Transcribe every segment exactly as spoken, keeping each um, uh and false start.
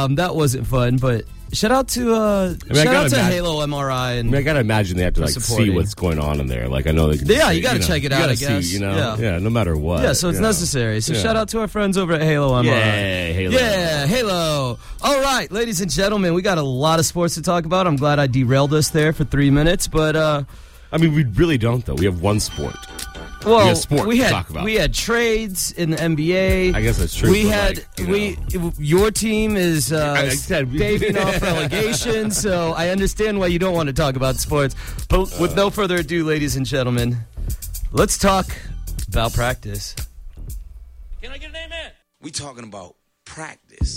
Um, that wasn't fun, but shout out to uh, I mean, shout I out to imagine, Halo M R I. And I, mean, I gotta imagine they have to like supporting. see what's going on in there. Like I know they can Yeah, say, you gotta know, check it you out, gotta I guess. See, you know, Yeah. yeah, no matter what. Yeah, so it's you know. necessary. So Yeah. shout out to our friends over at Halo M R I. Yay, Halo. Yeah, Halo. All right, ladies and gentlemen, we got a lot of sports to talk about. I'm glad I derailed us there for three minutes, but uh, I mean, we really don't though. We have one sport. well, we have sport we to had talk about. we had trades in the N B A. I guess that's true, We but, had like, you we your team is uh, I- I said we- staving off relegation, so I understand why you don't want to talk about sports. But with no further ado, ladies and gentlemen, let's talk about practice. Can I get an amen? We talking about practice.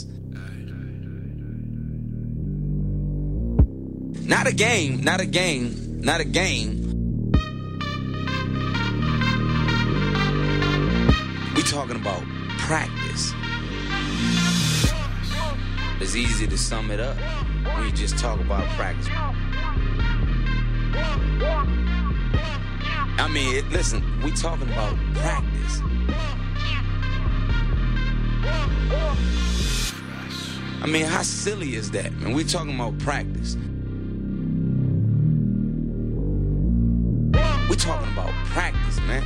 Not a game, not a game, not a game. We talking about practice. It's easy to sum it up when you just talk about practice. I mean, it, listen, we talking about practice. I mean, how silly is that, man? We talking about practice. We talking about practice, man.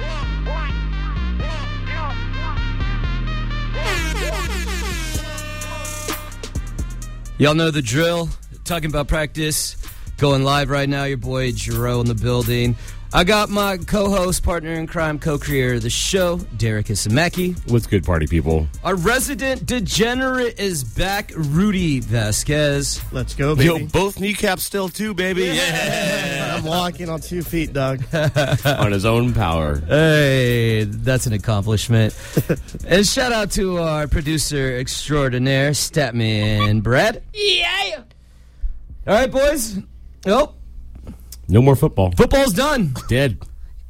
Y'all know the drill. Talking about practice. Going live right now. Your boy Jero in the building. I got my co-host, partner in crime, co-creator of the show, Derek Isamaki. What's good, party people? Our resident degenerate is back, Rudy Vasquez. Let's go, baby. Yo, both kneecaps still too, baby. Yeah. I'm walking on two feet, dog. On his own power. Hey, that's an accomplishment. And shout out to our producer extraordinaire, Statman Brad. Yeah. All right, boys. Oh, No more football. football's done. Dead.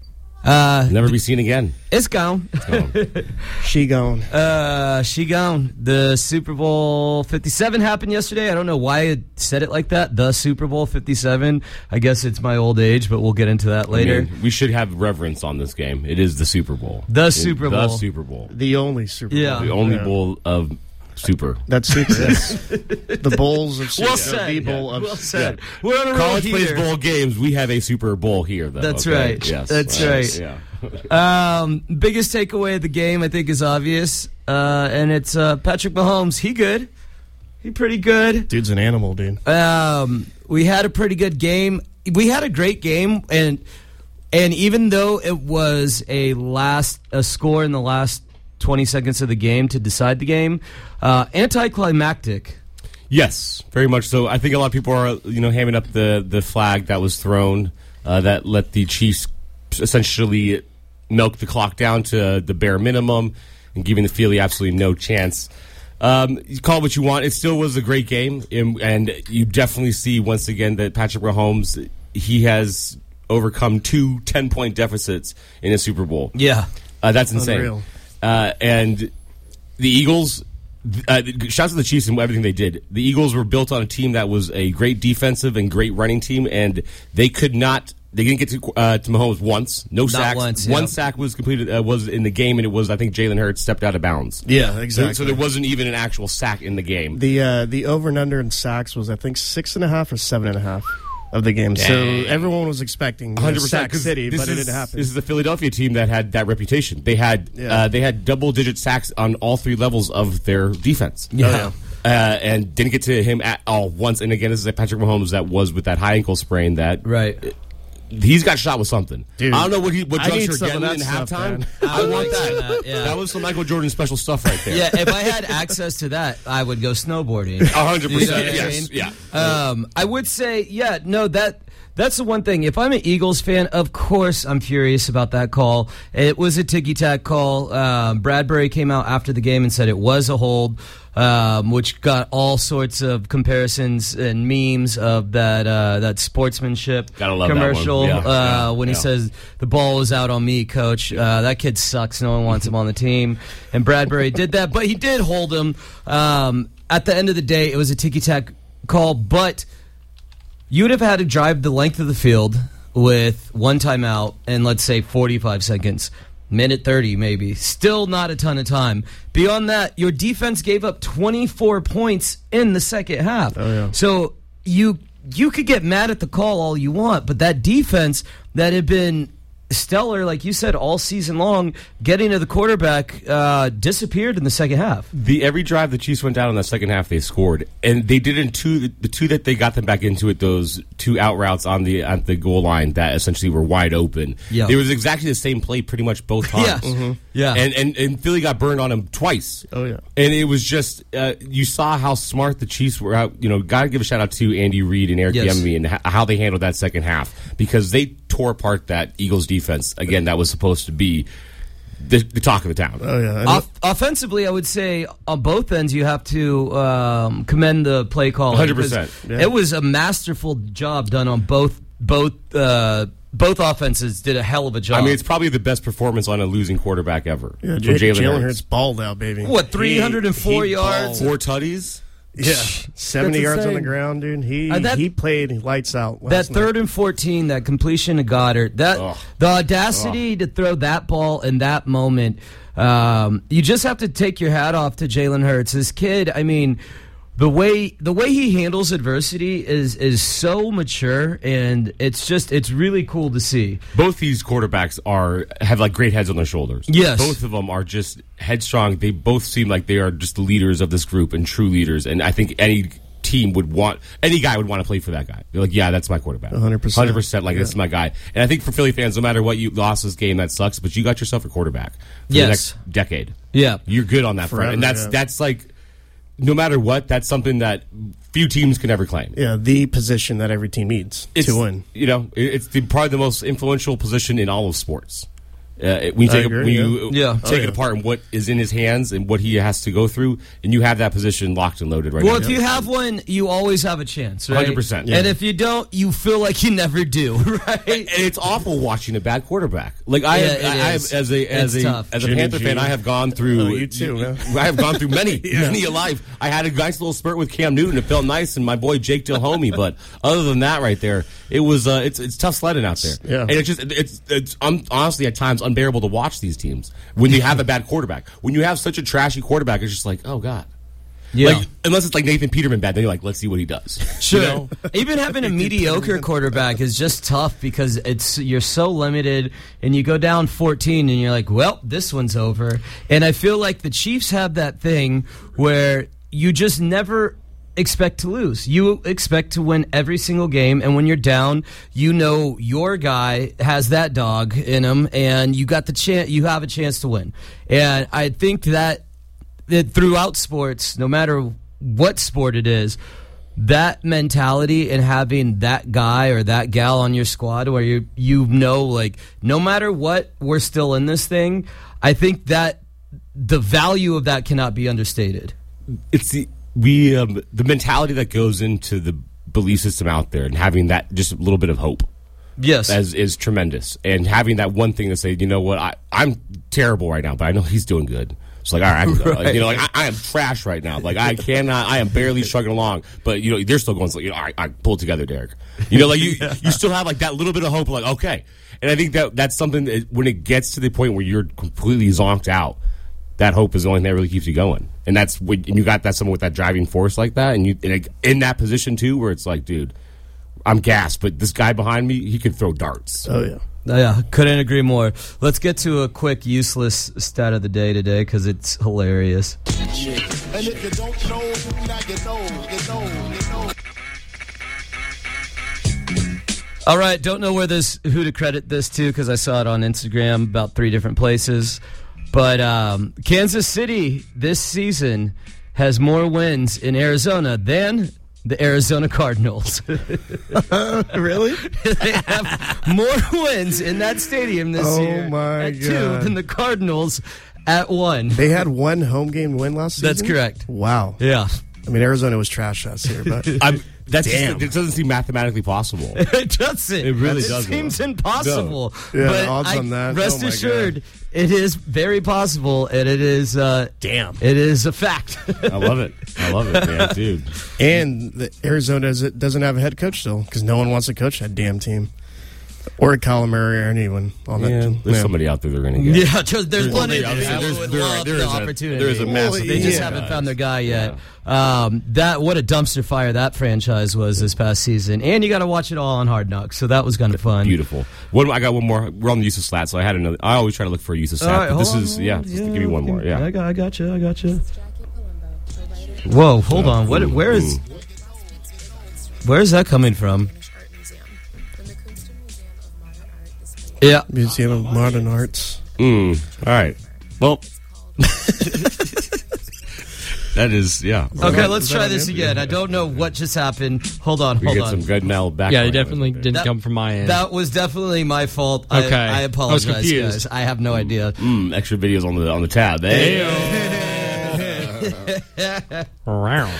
Uh, Never be seen again. it's gone. She gone. Uh, she gone. The Super Bowl fifty-seven happened yesterday. I don't know why I said it like that. The Super Bowl fifty-seven. I guess it's my old age, but we'll get into that later. I mean, we should have reverence on this game. It is the Super Bowl. The It- Super The Bowl. Super Bowl. The only Super Bowl. Yeah. The only Yeah. bowl of super. That's super. The bowls of Super Well Bowl. said. The bowl of Well said. Yeah. We're on a roll College plays here. bowl games. We have a Super Bowl here, though. That's okay? right. Yes. That's right. Yeah. Um, biggest takeaway of the game, I think, is obvious, uh, and it's uh, Patrick Mahomes. He good. He pretty good. Dude's an animal, dude. Um, we had a pretty good game. We had a great game, and and even though it was a last a score in the last twenty seconds of the game to decide the game, uh, anticlimactic. Yes, very much so. I think a lot of people are, you know, hamming up the, the flag that was thrown uh, that let the Chiefs essentially milk the clock down to the bare minimum and giving the Philly absolutely no chance. Um, you call it what you want. It still was a great game, and, and you definitely see once again that Patrick Mahomes, he has overcome two ten-point deficits in a Super Bowl. Yeah. Uh, that's insane. Unreal. Uh, and the Eagles, uh, shouts to the Chiefs and everything they did. The Eagles were built on a team that was a great defensive and great running team, and they could not. They didn't get to uh, to Mahomes once. No Not sacks. once, One yeah. sack was completed. Uh, was in the game, and it was I think Jalen Hurts stepped out of bounds. Yeah, So, exactly. so there wasn't even an actual sack in the game. The uh, the over and under in sacks was I think six and a half or seven and a half of the game. Dang. So everyone was expecting you know, one hundred percent sack 'cause city, this but it is- didn't happen. This is the Philadelphia team that had that reputation. They had Yeah. uh, they had double digit sacks on all three levels of their defense. Yeah. Uh, and didn't get to him at all once. And again, this is a Patrick Mahomes that was with that high ankle sprain that Right. he's got shot with something. Dude, I don't know what he what I drugs need are some of getting in that stuff, halftime. man. I would want like some that. of that, yeah. That was some Michael Jordan special stuff right there. Yeah, if I had access to that, I would go snowboarding. A hundred You know percent. what I Yes. mean? Yeah. Um, I would say, yeah, no, that that's the one thing. If I'm an Eagles fan, of course I'm furious about that call. It was a ticky-tack call. Um, Bradbury came out after the game and said it was a hold, um, which got all sorts of comparisons and memes of that uh, that sportsmanship Gotta love that one. commercial Yeah, uh, yeah, when he yeah. says, the ball was out on me, coach. Uh, that kid sucks. No one wants him on the team. And Bradbury did that, but he did hold him. Um, at the end of the day, it was a ticky-tack call, but you would have had to drive the length of the field with one timeout and, let's say, forty-five seconds. Minute thirty, maybe. Still not a ton of time. Beyond that, your defense gave up twenty-four points in the second half. Oh, yeah. So you you could get mad at the call all you want, but that defense that had been stellar, like you said, all season long, getting to the quarterback uh, disappeared in the second half. The every drive the Chiefs went down in the second half, they scored, and they did in two. The two that they got them back into it, those two out routes on the at the goal line that essentially were wide open. Yeah. It was exactly the same play, pretty much both times. Yeah, mm-hmm. yeah. And, and and Philly got burned on him twice. Oh yeah. And it was just uh, you saw how smart the Chiefs were. How, you know, got to give a shout out to Andy Reid and Eric Yes. Bieniemy and h- how they handled that second half, because they tore apart that Eagles defense again. That was supposed to be the, the talk of the town. Oh yeah. And Off- offensively, I would say on both ends you have to um, commend the play call. one hundred percent. Yeah. It was a masterful job done on both both uh, both offenses. Did a hell of a job. I mean, it's probably the best performance on a losing quarterback ever. yeah, from J- Jalen Jalen Hurts. Hurts balled out, baby. What, three hundred four He- he yards? Four tutties. Yeah, seventy That's yards on insane. the ground, dude. He Uh, that- he played lights out. That Last third night. and fourteen, that completion to Goddard, that Ugh. the audacity to throw that ball in that moment, um, you just have to take your hat off to Jalen Hurts. This kid, I mean, the way the way he handles adversity is is so mature, and it's just it's really cool to see. Both these quarterbacks are have like great heads on their shoulders. Yes. Both of them are just headstrong. They both seem like they are just the leaders of this group and true leaders. And I think any team would want, any guy would want to play for that guy. They're like, yeah, that's my quarterback. one hundred percent. one hundred percent like, this is my guy. And I think for Philly fans, no matter what, you lost this game, that sucks, but you got yourself a quarterback for Yes. the next decade. Yeah. You're good on that Forever, front. And that's, yeah. that's like, no matter what, that's something that few teams can ever claim. Yeah, the position that every team needs It's, to win. You know, it- it's the, probably the most influential position in all of sports. Uh, when you, take, agree, when you yeah. Yeah. take Oh, it yeah. apart and what is in his hands and what he has to go through, and you have that position locked and loaded right Well, now. if you have one, you always have a chance, right? one hundred percent. And if you don't, you feel like you never do, right? And it's awful watching a bad quarterback. Like I, Yeah, have, it I have is. as a as It's a tough. as a Jimmy Panther G. fan, I have gone through. Oh, you too, man. I have gone through many, many a life. I had a nice little spurt with Cam Newton. It felt nice, and my boy Jake Delhomme. But other than that, right there, it was uh, it's it's tough sledding out there. Yeah. And it's just it's it's um, honestly at times unbearable to watch these teams when you have a bad quarterback. When you have such a trashy quarterback, it's just like, oh god. Yeah. Like, unless it's like Nathan Peterman bad, then you're like, let's see what he does. Sure. You know? Even having a mediocre quarterback is just tough because it's you're so limited, and you go down fourteen, and you're like, well, this one's over. And I feel like the Chiefs have that thing where you just never expect to lose. You expect to win every single game, and when you're down, you know your guy has that dog in him, and you got the chance. You have a chance to win. And I think that that throughout sports, no matter what sport it is, that mentality and having that guy or that gal on your squad where you you know, like, no matter what, we're still in this thing, I think that the value of that cannot be understated. It's the we um, the mentality that goes into the belief system out there, and having that just a little bit of hope Yes. as is tremendous, and having that one thing to say, you know what, I I'm terrible right now, but I know he's doing good. It's like, all right, I can go. Like, you know, like I, I am trash right now. Like I cannot, I am barely struggling along. But you know, they're still going. Like, you know, all right, I pull it together, Derek. You know, like you, you still have like that little bit of hope. Like, okay, and I think that that's something that when it gets to the point where you're completely zonked out, that hope is the only thing that really keeps you going. And that's when and you got that someone with that driving force like that, and you and in that position too, where it's like, dude, I'm gassed, but this guy behind me, he can throw darts. Oh yeah. Yeah, couldn't agree more. Let's get to a quick useless stat of the day today because it's hilarious. And if you don't know, now you know, you know, you know. All right, don't know where this who to credit this to because I saw it on Instagram about three different places. But um, Kansas City this season has more wins in Arizona than the Arizona Cardinals. Really? They have more wins in that stadium this Oh, year my at two God. than the Cardinals at one. They had one home game win last season? That's correct. Wow. Yeah. I mean, Arizona was trash last year, but I'm, that's Damn. Just, it doesn't seem mathematically possible. It doesn't. It really it doesn't. seems impossible. No. Yeah, but the odds I, on that, rest oh my assured, God. it is very possible, and it is. Uh, Damn. It is a fact. I love it. I love it, man, dude. and the Arizona does- doesn't have a head coach still because no one wants to coach that damn team. Or a calamari or anyone on that. Yeah, there's yeah. somebody out there they're going to get. Yeah, there's, there's plenty of there's- people there's- who would there- love there the is a- opportunity. there is a massive They just yeah. haven't found their guy yet. Um, that what a dumpster fire that franchise was this past season, and you got to watch it all on Hard Knocks. So that was kind of fun. Beautiful. One, I got one more. We're on the use of slat, so I had another. I always try to look for a use of All slat. right, but this hold on, is hold yeah. on. Just to give you one more. Yeah. I got, I got you. I got you. Whoa, hold on. What? Where is? Where is that coming from? Yeah. Museum of Modern Arts. Mm, all right. Well, that is yeah. Okay, let's Is that try on this you? again. I don't know what just happened. Hold on, We hold get on. some good Mel back. Yeah, it definitely didn't That- come from my end. That was definitely my fault. Okay. I, I I was apologize, confused. guys. I have no idea. Mm, extra videos on the on the tab. Hey. Wow.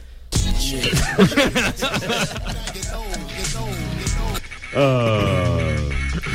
Uh,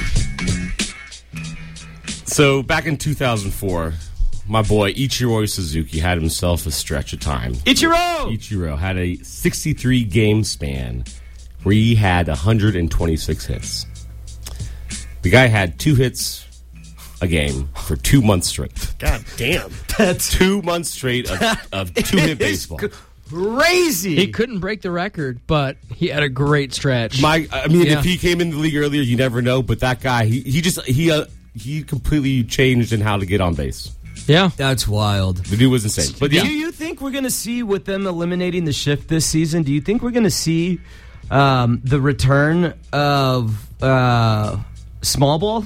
so back in two thousand four, my boy Ichiro Suzuki had himself a stretch of time. Ichiro! Ichiro had a sixty-three game span where he had one hundred twenty-six hits. The guy had two hits a game for two months straight. God damn. That's Two months straight of, of two-hit baseball. crazy. He couldn't break the record, but he had a great stretch. My, I mean, Yeah. if he came into the league earlier, you never know. But that guy, he, he just he uh, he completely changed in how to get on base. yeah. That's wild. The dude was insane. But yeah, Do you think we're going to see, with them eliminating the shift this season, do you think we're going to see um, the return of uh, small ball?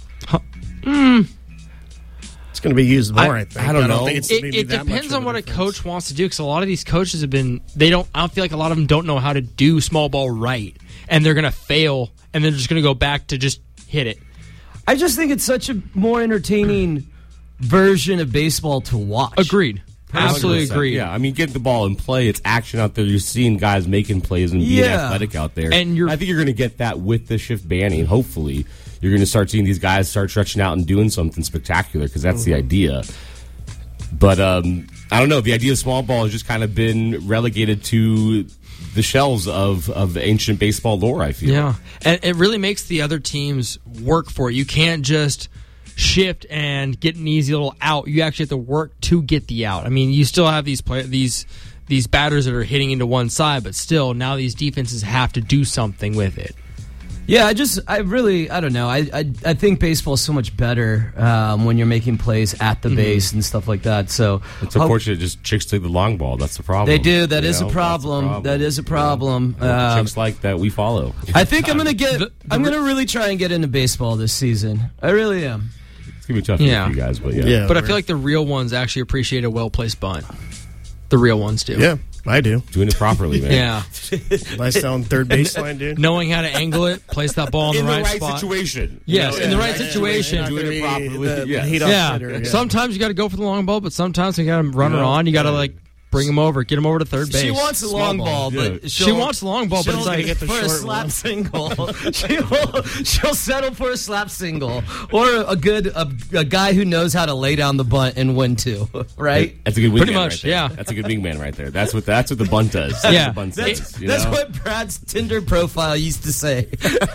It's going to be used more, I, I- think. I don't know. think it's It, maybe it that much depends of on a what a difference. coach wants to do, because a lot of these coaches have been, they don't, I don't feel like a lot of them don't know how to do small ball right, and they're going to fail, and they're just going to go back to just hit it. I just think it's such a more entertaining version of baseball to watch. Agreed. Absolutely one hundred percent. agreed. Yeah, I mean, get the ball in play. It's action out there. You're seeing guys making plays and being Yeah. athletic out there. And you're- I think you're going to get that with the shift banning. Hopefully, you're going to start seeing these guys start stretching out and doing something spectacular, because that's the idea. But um, I don't know. The idea of small ball has just kind of been relegated to the shelves of, of ancient baseball lore, I feel. Yeah, and it really makes the other teams work for it. You can't just shift and get an easy little out. You actually have to work to get the out. I mean, you still have these play- these these batters that are hitting into one side, but still, now these defenses have to do something with it. Yeah, I just, I really, I don't know. I, I, I think baseball is so much better um, when you're making plays at the base and stuff like that. So It's unfortunate just chicks take the long ball. That's the problem. They do. That You is know, a that's the problem. That is a problem. You know, the Um, chicks like that we follow. I think I'm gonna get. The- the I'm re- gonna really try and get into baseball this season. I really am. It's going to be tough Yeah. for you guys, but yeah. Yeah. But I feel like the real ones actually appreciate a well-placed bunt. The real ones do. Yeah, I do. Doing it properly, man. Yeah. Nice down third baseline, dude. Knowing how to angle it, place that ball in, In the the right, right spot. situation. Yes, You in the know, right yeah, situation. Not Doing gonna it be properly, the- the yes. heat off Yeah. hitter, yeah. Sometimes you got to go for the long ball, but sometimes you got to run You it know, on. You got to yeah. like bring him over, get him over to third base. She wants a Small long ball, ball, yeah. but She she'll- wants long ball, but she'll it's like get the for a short slap one. single. she'll, she'll settle for a slap single or a good a, a guy who knows how to lay down the bunt and win too. Right? That's a good wingman Pretty much, right there. yeah. That's a good wingman right there. That's what that's what the bunt does. That's Yeah. what the bunt That's, says, you that's know? what Brad's Tinder profile used to say.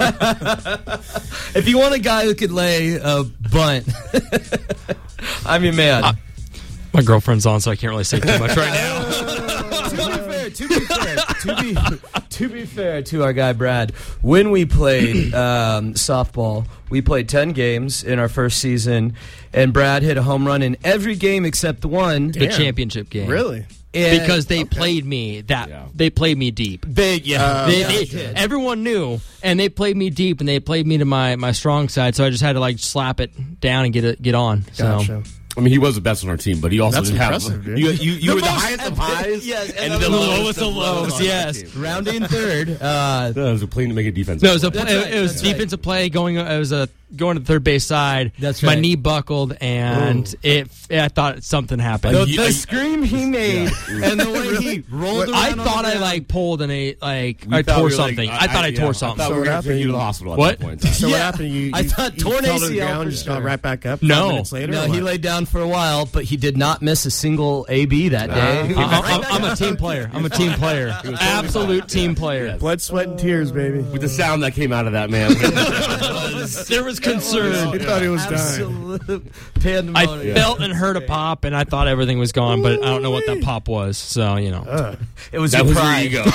If you want a guy who could lay a bunt, I'm your man. Uh, My girlfriend's on, so I can't really say too much right now. to be fair, to be fair, to be, to be fair to our guy Brad, when we played um, softball, we played ten games in our first season, and Brad hit a home run in every game except one. The championship game. Really? And Because they played me that Yeah. they played me deep. they, yeah, They, yeah, they- they did. everyone knew, and they played me deep, and they played me to my, my strong side. So I just had to like slap it down and get it get on. So Gotcha. I mean, he was the best on our team, but he also That's didn't impressive, have dude. you. You, you The were the most highest of epic- highs, yes, and and, the the, lowest lowest of of lows, lows. yes. rounding third. Uh, That was a plane to make a defense. no, it was, a, That's it, right, it was that's right. defensive play going. It was a going to the third base side. That's My right. knee buckled, and it. I thought something happened. The, you- the you- scream he made and the way he rolled around. I on thought the I ground. like pulled and a like We I thought tore we were, like, something. I, thought I, yeah, tore something. I thought So we were what going to happened? you to the hospital at What? that point. in time. So Yeah. what happened? You, I you, thought you torn fell to A the C L ground, for just sure. got right back up. No. five minutes later. No, or he what? laid down for a while, but he did not miss a single A B that day. I- I'm, I'm a team player. I'm a team player. Absolute team player. Blood, sweat, and tears, baby. With the sound that came out of that man. There was concern. He thought he was dying. Absolute I pandemonium. felt and heard a pop, and I thought everything was gone, but I don't know what that pop was. So you know, It was that your was your pride. ego.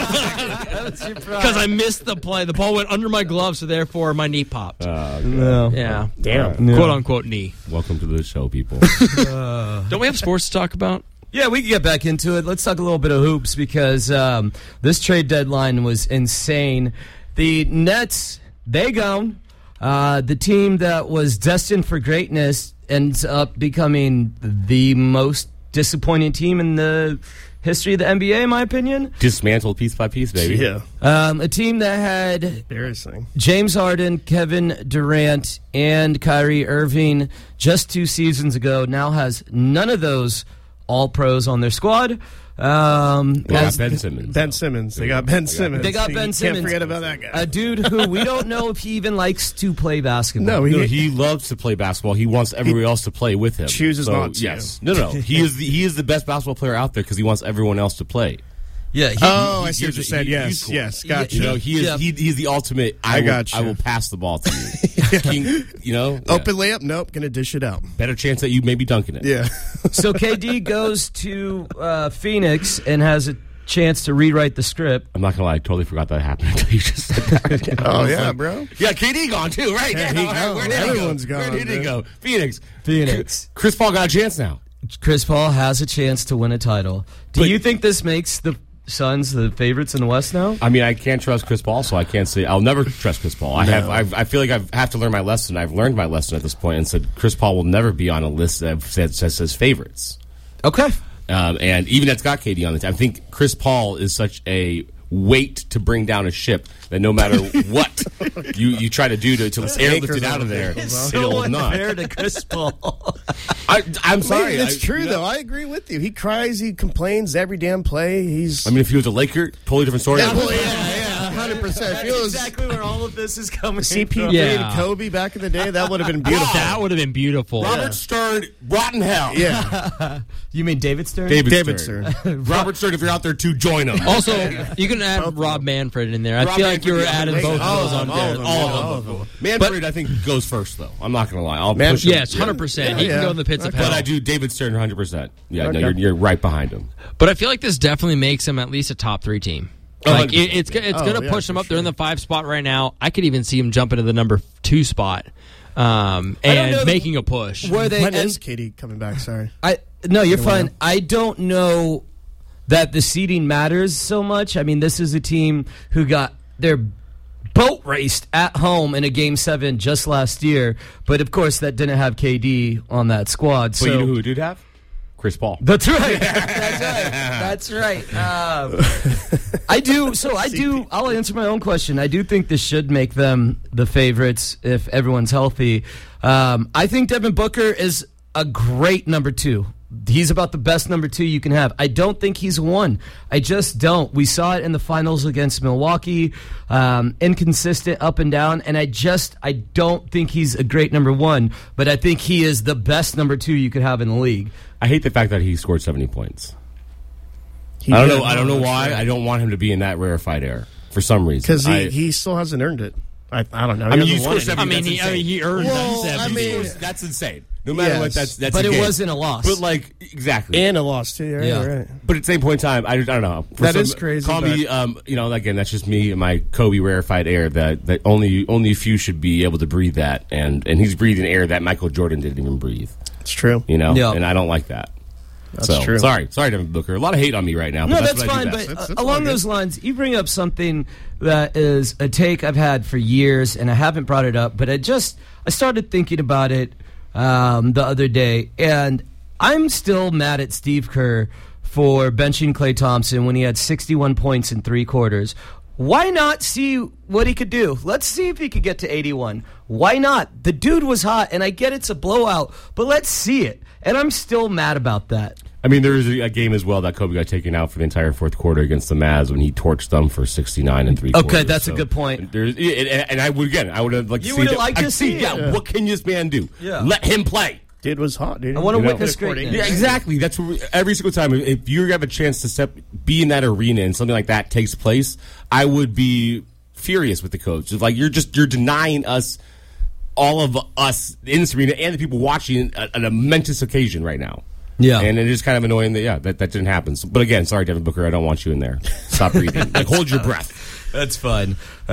That was your pride. because I missed the play. The ball went under my glove, so therefore my knee popped. Uh, No. Yeah, Damn. No. quote unquote knee. welcome to the show, people. Don't we have sports to talk about? Yeah, we can get back into it. Let's talk a little bit of hoops because um, this trade deadline was insane. The Nets, they gone. Uh, the team that was destined for greatness ends up becoming the most disappointing team in the history of the N B A, in my opinion. Dismantled piece by piece, baby. Yeah. Um, a team that had Embarrassing. James Harden, Kevin Durant, and Kyrie Irving just two seasons ago now has none of those all-pros on their squad. Um, They got as- Ben Simmons. Ben though. Simmons. They There got you go. Ben Simmons. They got You Ben can't Simmons. forget about that guy. a dude who we don't know if he even likes to play basketball. No, he, No, he loves to play basketball. He wants everyone else to play with him. chooses So, not to. Yes. No, no, no. He is the, he is the best basketball player out there because he wants everyone else to play. Yeah. He, Oh, I he- see what he- you said. he- Yes, he's cool. yes, gotcha. You know, he is Yeah. he, he's the ultimate. I, I will, gotcha. I will pass the ball to you. King, you know, yeah. Open layup? Nope. Gonna dish it out. better chance that you may be dunking it. Yeah. so K D goes to uh, Phoenix and has a chance to rewrite the script. I'm not gonna lie, I totally forgot that happened until you just said that. Oh yeah, bro. Yeah, K D gone too, right? Yeah, he all right, gone. Where did Everyone's he go? gone, Where did he dude. go? Phoenix. Phoenix. Chris Paul got a chance now. Chris Paul has a chance to win a title. Do But- you think this makes the Suns the favorites in the West now? I mean, I can't trust Chris Paul, so I can't say I'll never trust Chris Paul. I have, I've, I feel like I've, I have to learn my lesson. I've learned my lesson at this point, and said Chris Paul will never be on a list that says, that says favorites. Okay. Um, and even that's got K D on the team. I think Chris Paul is such a weight to bring down a ship that no matter what you, you try to do to, to airlift Anchors it out on of the there, vehicles, So it'll not. unfair to Chris Paul. I, I'm sorry. It's I- true you know, though. I agree with you. He cries. He complains every damn play. He's. I mean, if he was a Laker, totally different story. yeah, well, yeah, yeah, hundred percent. If he was exactly where all of this is coming C P from. three Yeah. and Kobe back in the day, that would have been beautiful. That would have been beautiful. Robert Stern, rotten hell. Yeah, You mean David Stern? David, David Stern. Stern. Robert Stern, if you're out there too, join him. Also, you can add Rob Manfred in there. I Rob feel like you were Manfred, yeah, adding Manfred, both all of of those them, on all there. of them, all all of of them. Manfred, I think, goes first, though. I'm not going to lie. I'll Man- push him. Yes, hundred percent. He Yeah. can go in the pits of Okay. hell. But I do David Stern one hundred percent. Yeah, no, Okay. you're, you're right behind him. But I feel like this definitely makes him at least a top three team. Oh, Like one hundred percent, it, it's go- it's Oh, going to yeah, push them for up. They're in the five spot right now. I could even see him jumping to the number two spot um, I don't know and the- making a push. Where they When end- is Katie coming back? Sorry. I no, you're Anyone fine. know? I don't know that the seeding matters so much. I mean, this is a team who got their boat raced at home in a game seven just last year, but of course that didn't have K D on that squad. But So you know who it did have? Chris Paul. that's right. That's right. That's right. Um, I do. So I do. I'll answer my own question. I do think this should make them the favorites if everyone's healthy. Um, I think Devin Booker is a great number two. He's about the best number two you can have. I don't think he's one. I just don't. We saw it in the finals against Milwaukee. Um, inconsistent up and down. And I just, I don't think he's a great number one. But I think he is the best number two you could have in the league. I hate the fact that he scored seventy points. He I don't did. know. I don't know why. I don't want him to be in that rarefied air for some reason. Because he, I- he still hasn't earned it. I, I don't know. I mean, He you hasn't score won seventy. it. I mean, he, I mean, he earned Well, that I seventy. mean- that's insane. No matter Yes. what, that's that's. But a it game. wasn't a loss. But like exactly. And a loss too. Yeah, Yeah. you're right. But at the same point in time, I, I don't know. For That some- is crazy, Call me, but- um, you know, again, that's just me and my Kobe rarefied air that, that only only a few should be able to breathe that, and and he's breathing air that Michael Jordan didn't even breathe. It's true. You know, Yeah. and I don't like that. That's so, true. Sorry, sorry, Devin Booker. A lot of hate on me right now. No, but that's, what I do fine. best. But That's- uh, that's all along good. those lines, you bring up something that is a take I've had for years, and I haven't brought it up. But I just I started thinking about it um, the other day, and I'm still mad at Steve Kerr for benching Klay Thompson when he had sixty-one points in three quarters. Why not see what he could do? Let's see if he could get to eighty-one. Why not? The dude was hot, and I get it's a blowout, but let's see it. And I'm still mad about that. I mean, there was a, a game as well that Kobe got taken out for the entire fourth quarter against the Mavs when he torched them for sixty-nine and three quarters. Okay, that's so a good point. There's, and, and I would again, I would have liked You to see. would have that- liked to I'd see it. Yeah, Yeah. what can this man do? Yeah. Let him play. Dude was hot, dude. I want to You know, witness recording. greatness. Yeah, exactly. That's what we, every single time. If you have a chance to step, be in that arena and something like that takes place, I would be furious with the coach. It's like you're just you're denying us, all of us in this arena and the people watching, a- an momentous occasion right now. Yeah. And it is kind of annoying that yeah that, that didn't happen. So, but again, sorry, Devin Booker, I don't want you in there. Stop breathing. Like hold your breath. That's fun.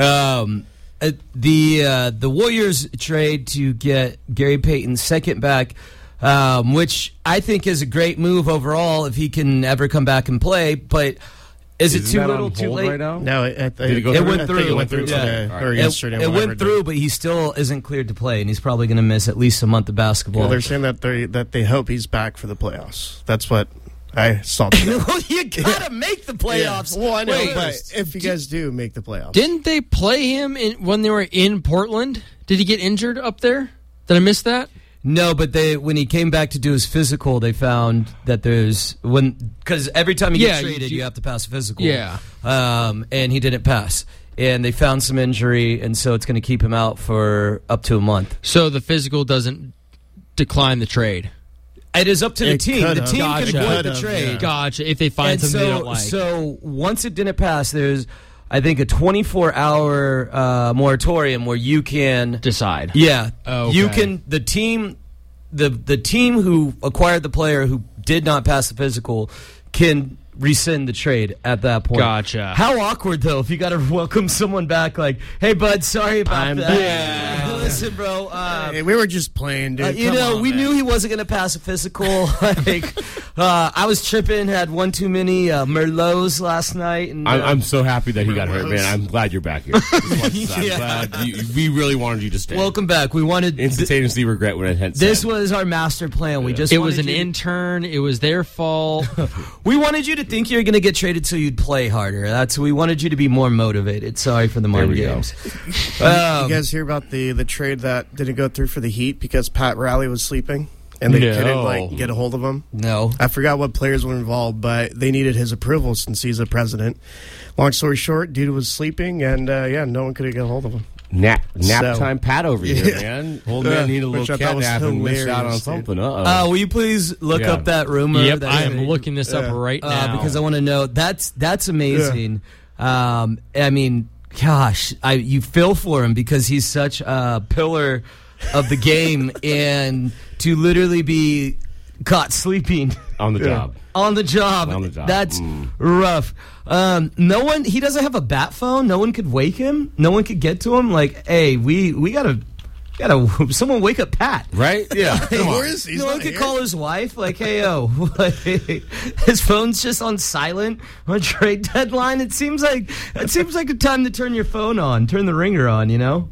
Um, uh, the uh, the Warriors trade to get Gary Payton's second back, um, which I think is a great move overall if he can ever come back and play. But is it Isn't too that little, on too hold lay? right now? No, it, it, Did it go it through? went I through. think It went through yeah. today All right. or It, yesterday. it whatever went day. through, but he still isn't cleared to play, and he's probably going to miss at least a month of basketball. Well, they're saying that they that they hope he's back for the playoffs. That's what I saw. today. You gotta make the playoffs. Well, I know, Wait, but if you guys do make the playoffs, Didn't they play him in, when they were in Portland? Did he get injured up there? Did I miss that? No, but they when he came back to do his physical, they found that there's when because every time you Yeah, get you- traded, you, you- have to pass a physical. Yeah. um, and he didn't pass, and they found some injury, and so it's going to keep him out for up to a month. So the physical doesn't decline the trade. It is up to the It team. The could've. team Gotcha. can avoid the Could've, trade. yeah. Gotcha. If they find And something so, they don't like. so once it didn't pass, there's I think a twenty-four hour uh, moratorium where you can decide. Yeah, Okay. you can. The team, the the team who acquired the player who did not pass the physical can rescind the trade at that point. Gotcha. How awkward though if you got to welcome someone back like, "Hey, bud, sorry about I'm that." back. Listen, bro. Uh, Hey, we were just playing, dude. uh, you Come know, on, we man. knew he wasn't going to pass a physical. Like, uh, I was tripping, had one too many uh, Merlots last night, and uh, I'm, I'm so happy that he got hurt, man. I'm glad you're back here. Just wanted to say, I'm Yeah. glad you, we really wanted you to stay. welcome back. We wanted Instantaneously regret when it had this said. was our master plan. We just It was wanted an you to- intern. It was their fault. We wanted you to think you were going to get traded so you'd play harder. That's we wanted you to be more motivated. Sorry for the mind we go. games. you Um, guys hear about the the trade that didn't go through for the Heat because Pat Riley was sleeping and they No. couldn't like get a hold of him? no. I forgot what players were involved, but they needed his approval since he's the president. Long story short, dude was sleeping, and uh, yeah, no one could get a hold of him. Nap, nap So- time Pat over here, Yeah. man. Old man needed a Which little I thought cat was nap and missed out on hilarious, dude. something. Uh-oh. Uh, will you please look Yeah. up that rumor? Yep, that I am they- looking this up Yeah. right uh, now. because I want to know. That's that's amazing. Um, I mean, gosh, I you feel for him because he's such a pillar of the game, and to literally be caught sleeping on the job. on the job, On the job. that's Mm. rough. Um, no one, he doesn't have a bat phone. No one could wake him. No one could get to him. Like, hey, we we gotta. Gotta someone wake up Pat, Right? Yeah. Come on. Where is he? He's no one not could here. call his wife, like, hey, yo, like, his phone's just on silent on trade deadline. It seems like it seems like a time to turn your phone on, turn the ringer on, you know?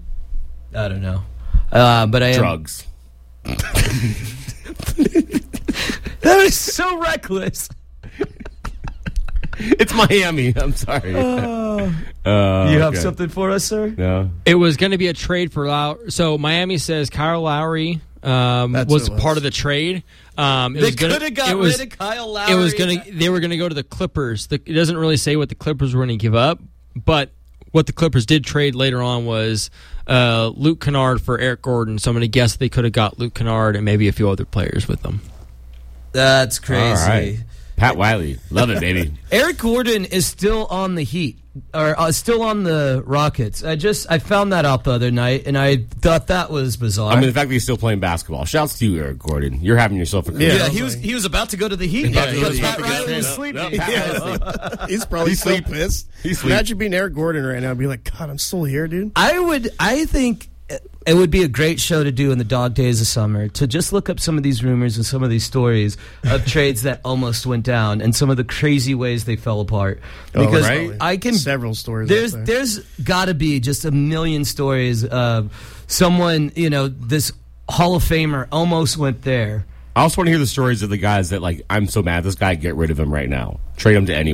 I don't know. Uh, but I am. Drugs. That is so reckless. It's Miami. I'm sorry. Uh, You have okay. something for us, sir? No. It was going to be a trade for Lowry. So Miami says Kyle Lowry um, That's was what it was. part of the trade. Um, it They was gonna- could have got it was, rid of Kyle Lowry. It was going to. They were going to go to the Clippers. The, it doesn't really say what the Clippers were going to give up, but what the Clippers did trade later on was uh, Luke Kennard for Eric Gordon. So I'm going to guess they could have got Luke Kennard and maybe a few other players with them. That's crazy. All right. Pat Wiley. Love it, baby. Eric Gordon is still on the Heat, or uh, still on the Rockets. I just I found that out the other night, and I thought that was bizarre. I mean, the fact that he's still playing basketball. Shouts to you, Eric Gordon. You're having yourself a career. yeah, Yeah, he was he was about to go to the Heat, Yeah, he but was Pat about to go Riley was to- sleeping. no, Pat Riley. He's probably He's so sleep- pissed. he's sleep- Imagine being Eric Gordon right now and be like, God, I'm still here, dude. I would I think it would be a great show to do in the dog days of summer to just look up some of these rumors and some of these stories of trades that almost went down and some of the crazy ways they fell apart. Oh, Because right? I can Several stories. There's out there. there's got to be just a million stories of someone, you know, this Hall of Famer almost went there. I also want to hear the stories of the guys that, like, I'm so mad at this guy, get rid of him right now. Trade him to anyone.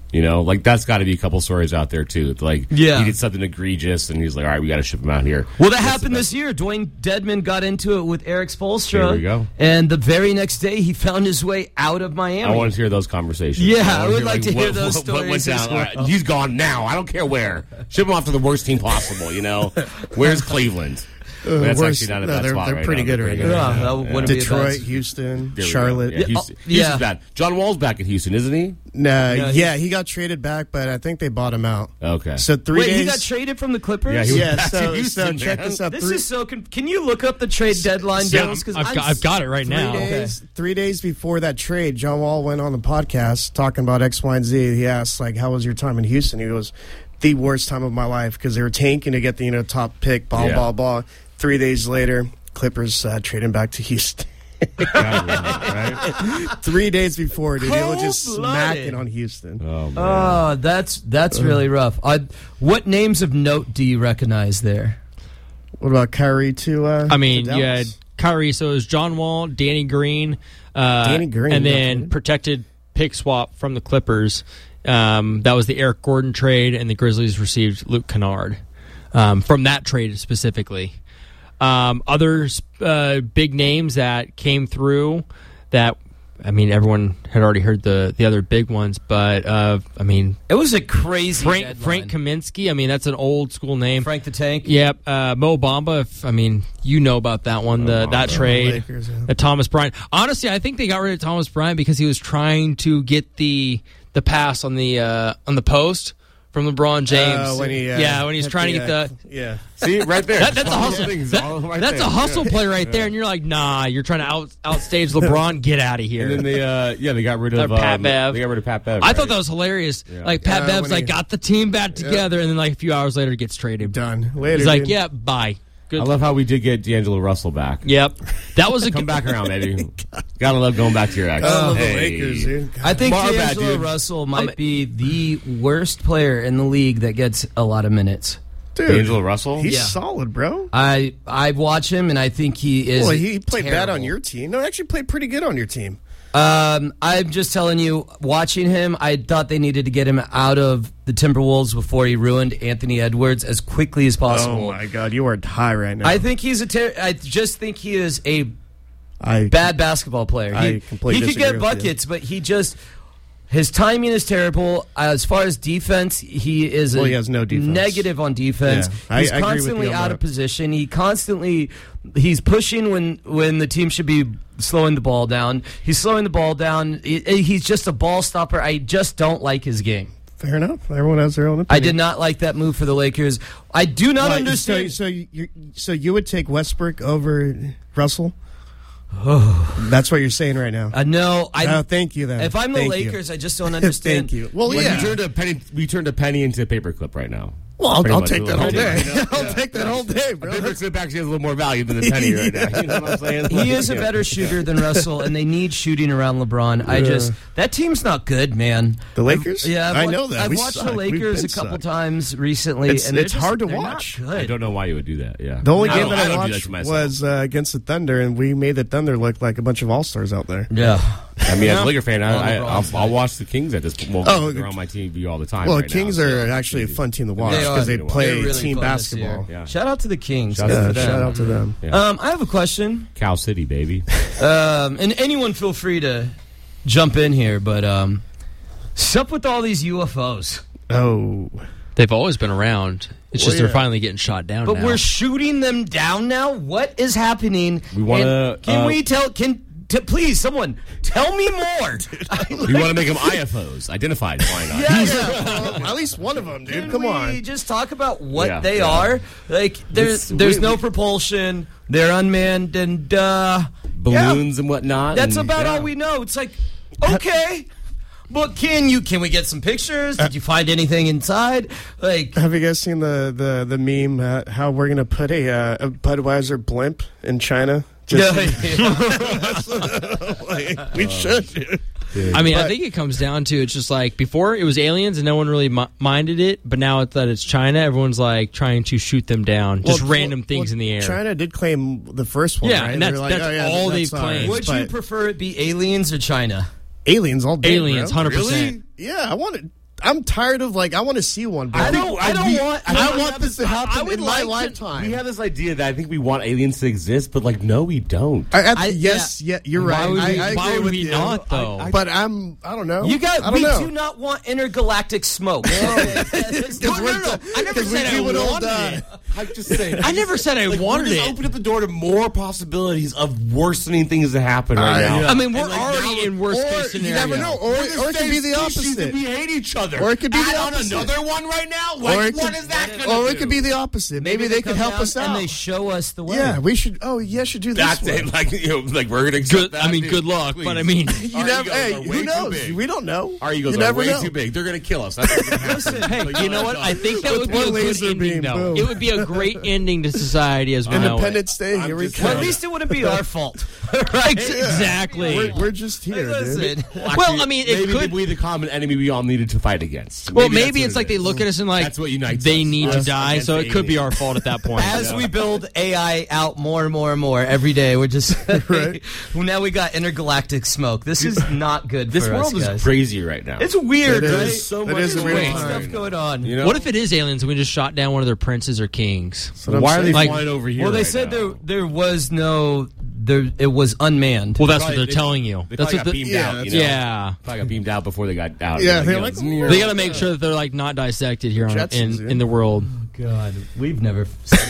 You know, like that's got to be a couple stories out there too. Like, Yeah. he did something egregious, and he's like, "All right, we got to ship him out here." Well, that That's happened the this year. Dwayne Dedman got into it with Eric Spoelstra. There we go. And the very next day, he found his way out of Miami. I want to hear those conversations. Yeah, wanna I would like to hear what, those what, what went stories as down. All right, well. he's gone now. I don't care where. Ship him off to the worst team possible. You know, where's Cleveland? Uh, That's worst- actually not a no, bad they're, spot they're right pretty now. good They're right pretty now. Yeah, that wouldn't be a Detroit, bad- Houston, There we go. Charlotte. Yeah, Houston, oh, Houston's yeah. bad. John Wall's back in Houston, isn't he? Nah, No, yeah, he's- he got traded back, but I think they bought him out. Okay. So three Wait, days. he got traded from the Clippers? Yeah, he was yeah, back so, to Houston, so check man. this out. This Three, is so. Con- can you look up the trade deadline Yeah, deals? Because I've got, I've got it right three now. days. Three days before that trade, John Wall went on the podcast talking about X, Y, and Z. He asked, like, "How was your time in Houston?" He goes, "The worst time of my life because they were tanking to get the you know top pick." Blah Yeah. blah blah. Three days later, Clippers uh, trading back to Houston. right? Three days before, dude, he was just Cold-blooded. smacking on Houston. Oh, man. Oh, that's that's really rough. I, what names of note do you recognize there? What about Kyrie to? Uh, I mean, to you had Dallas? Kyrie, so it was John Wall, Danny Green, uh, Danny Green, and that's then right. protected pick swap from the Clippers. Um, that was the Eric Gordon trade, and the Grizzlies received Luke Kennard um, from that trade specifically. Um, other uh, big names that came through that, I mean, everyone had already heard the, the other big ones, but, uh, I mean, It was a crazy Frank, deadline. Frank Kaminsky, I mean, that's an old school name. Frank the Tank. Yep, uh, Mo Bamba. If, I mean, you know about that one, the that trade, Lakers, yeah. the Thomas Bryant. Honestly, I think they got rid of Thomas Bryant because he was trying to get the the pass on the uh, on the post from LeBron James. Uh, when he, uh, yeah, when he's hit trying to the, get uh, the. yeah. See, right there. That, that's a All hustle. those things, that- all right that's there. a hustle Yeah. play right there, and you're like, nah, you're trying to out outstage LeBron. Get out of here. And then they, uh, yeah, they got rid of Or Pat um, Bev. They got rid of Pat Bev. I right? thought that was hilarious. Yeah. Like Pat Uh, Bev's when like he- got the team back together, and then like a few hours later gets traded. Done. Later, He's like, dude. yeah, bye. Good. I love how we did get D'Angelo Russell back. Yep, that was a Come good, back around, baby. Gotta love going back to your ex. I love Hey. the Lakers, dude. I think Bar bad, D'Angelo dude. Russell might be the worst player in the league that gets a lot of minutes. Dude, D'Angelo Russell? he's Yeah. solid, bro. I I watch him and I think he is. Well, he played bad terrible. on your team. No, actually played pretty good on your team. Um, I'm just telling you, watching him, I thought they needed to get him out of the Timberwolves before he ruined Anthony Edwards as quickly as possible. Oh my God, you are high right now. I think he's a. Ter- I just think he is a I bad basketball player. I He, completely he could disagree get with you. buckets, but he just his timing is terrible. As far as defense, he is Well, a he has no defense. negative on defense. Yeah, I- he's I agree with constantly you on out that. of position. He constantly he's pushing when when the team should be slowing the ball down. He's slowing the ball down. He- he's just a ball stopper. I just don't like his game. Fair enough. Everyone has their own opinion. I did not like that move for the Lakers. I do not Why, understand. So, so you so you would take Westbrook over Russell? That's what you're saying right now. uh, no, I. Oh, thank you. Then if I'm the Thank you. Lakers, I just don't understand. Thank you. Well, Like, yeah. we turned a penny. We turned a penny into a paperclip right now. Well, I'll, Pretty I'll much take a that little all day. bit, you know? I'll take that all day, A bro. paperclip actually has a little more value than a penny right now. You know what I'm saying? He is a Yeah. better shooter than Russell, and they need shooting around LeBron. I just that team's not good, man. The Lakers? Yeah, I've I watched- know that. I've We watched suck. the We've Lakers been a couple suck. times recently, It's- and they're it's just- hard to they're not watch. good. I don't know why you would do that. Yeah. The only I game don't- that I I, don't do that watched to myself. was uh, against the Thunder, and we made the Thunder look like a bunch of all stars out there. Yeah. I mean, as a Laker fan, On I, I, LeBron's I'll, side. I'll watch the Kings at this point. Well, Oh, they're on my T V all the time. Well, right the Kings now, are so- actually a fun team to watch They because are. they They're play They're really team fun this year. basketball. Yeah. Shout out to the Kings. Shout Good out Yeah, for to them. shout out to them. Yeah. Um, I have a question, Cal City, baby. um, and anyone feel free to jump in here. But um, what's up with all these U F Os? Oh, They've always been around. It's just Well, they're yeah. finally getting shot down But now. we're shooting them down now. What is happening? We wanna, And Can uh, we tell? Can t- please someone tell me more? We want to make them I F Os, identified flying objects. Yeah, yeah. Well, at least one of them, dude. Can Come we on. just talk about what Yeah, they yeah. are? Like, there's This- there's we- no we- propulsion. They're unmanned, and uh, Balloons and whatnot. that's and, about yeah. all we know. It's like, okay, but can you? Can we get some pictures? Did you find anything inside? Like, Have you guys seen the the the meme? Uh, how we're gonna put a, uh, a Budweiser blimp in China? Just, like, we should. Dude. I mean, I But- think it comes down to it's just like before it was aliens and no one really mi- minded it, but now it's that it's China, everyone's like trying to shoot them down, just Well, random well, things in the air. China did claim the first one, Yeah, right? and They that's- were like, that's oh, yeah, all that's they've claimed. ours, would you but prefer it be aliens or China? aliens all day, Aliens, bro. one hundred percent. Yeah, I want it. I'm tired of like I want to see one. Bro. I don't. I don't we- want. I, don't want this to happen I would in my like to- lifetime. We have this idea that I think we want aliens to exist, but like, no, we don't. I, I, I- yes, yeah, you're Why right. would we, I, I why agree would with we you. not, though? I- But I'm. I don't know. You got. I don't We know. do not want intergalactic smoke. Because No, no, we're- no. I never 'cause we- said we I would all wanted die. it. I'm just saying. I never said I like, wanted we're just it. opening up the door to more possibilities of worsening things to happen right Uh, now. yeah. I mean, we're And, like, already now- in worst or case scenario. you never know. Or, We're the or it could be same the species opposite. and we hate each other. Or it could be Add the on opposite. another one right now. Or Like, it what could- is that going to Or do? it could be the opposite. Maybe, they could come help down us out. and they show us the way. Yeah, we should. Oh, yeah, should do this. That's one. it. Like, you know, like we're going to accept Good. that. I mean, dude. good luck. Please. But I mean, You Our never. egos Hey, are way who too knows? big. We don't know. Our egos you are never way know. too big. They're going to kill us. That's what's going to happen. hey, Like, you know what? I think that With would be one a good laser ending, beam, though. boom. It would be a great ending to society as we know it. Independence Day. I'm Here we just come. Well, at least it wouldn't be our fault. right? Ex- Exactly. We're, we're just here, dude. Listen. Well, I mean, it maybe could- we the common enemy we all needed to fight against. Well, that's maybe what it's it like they is. look at us and like That's what unites they us. need to Us die, against so it could be aliens. our fault at that point. As we build A I out more and more and more every day, we're just Right. well, now we got intergalactic smoke. This is not good This for world us, is guys. crazy right now. It's weird, It right? is. so It much is a weird going time. on. Stuff going on. You know? What if it is aliens and we just shot down one of their princes or kings? That's what I'm Why are they saying. Like- flying over here? Well, they right said now? there there was no there. It was unmanned. Well, that's Probably- what they're they- telling you. They That's probably what got the, beamed yeah, out. You that's- know? yeah. Probably got beamed out before they got out. Yeah, They're they're like, like, "Yo." They got to make sure that they're like not dissected here on, Jetsons, in yeah. in the world. God, we've never.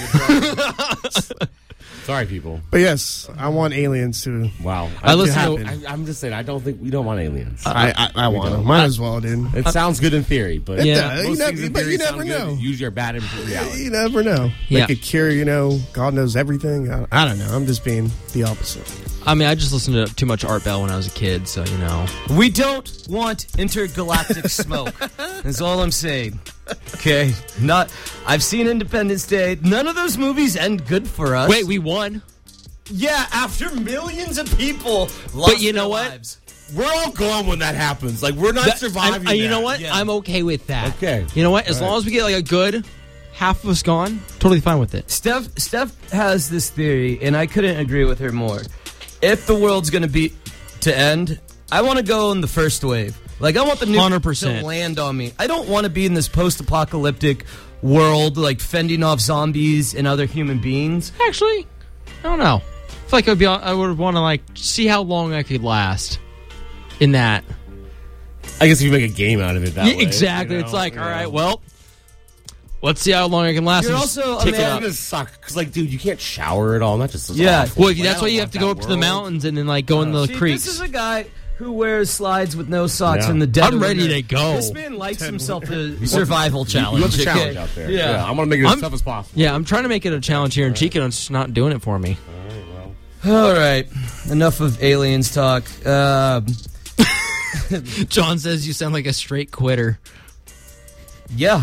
Sorry, people. But yes, I want aliens to. Wow. I I'm, listen happen. to, I, I'm just saying. I don't think we don't want aliens. I I, I want them. Might as well, dude. it sounds good in theory, but Yeah. does. You most never- things in but theory you never sound good. know. Usually are bad in reality. You never know. Yeah. They could cure, you know, God knows everything. I, I don't know. I'm just being the opposite. I mean, I just listened to too much Art Bell when I was a kid, so you know. We don't want intergalactic smoke. That's all I'm saying. Okay, not. I've seen Independence Day. None of those movies end good for us. Wait, we won. yeah, after millions of people lost But you know their what? lives. We're all gone when that happens. Like we're not That- surviving. I- I- you that. know what? Yeah. I'm okay with that. Okay. You know what? As All long right. as we get like a good half of us gone, totally fine with it. Steph Steph has this theory, and I couldn't agree with her more. If the world's going to be to end, I want to go in the first wave. Like I want the nuke one hundred percent. to land on me. I don't want to be in this post-apocalyptic world, like fending off zombies and other human beings. Actually, I don't know. I feel like I'd be. I would want to like see how long I could last in that. I guess if you make a game out of it that Yeah, way. exactly. you know? It's like, You all know. right, well, let's see how long I can last. You're and just also a tick it man- up. It's gonna suck because, like, dude, you can't shower at all. Not just Yeah. awful. Well, Like, that's I why don't you have want to go that up to the world. mountains and then like go in the See, creeks. This is a guy who wears slides with no socks Yeah. in the dead. I'm of ready winter. to go. This man likes himself a survival You challenge. want the okay? challenge out there. Yeah. I'm gonna make it as I'm- tough as possible. Yeah, I'm trying to make it a challenge here in Chico, and it's just not doing it for me. All right, enough of aliens talk. Um, John says you sound like a straight quitter. yeah,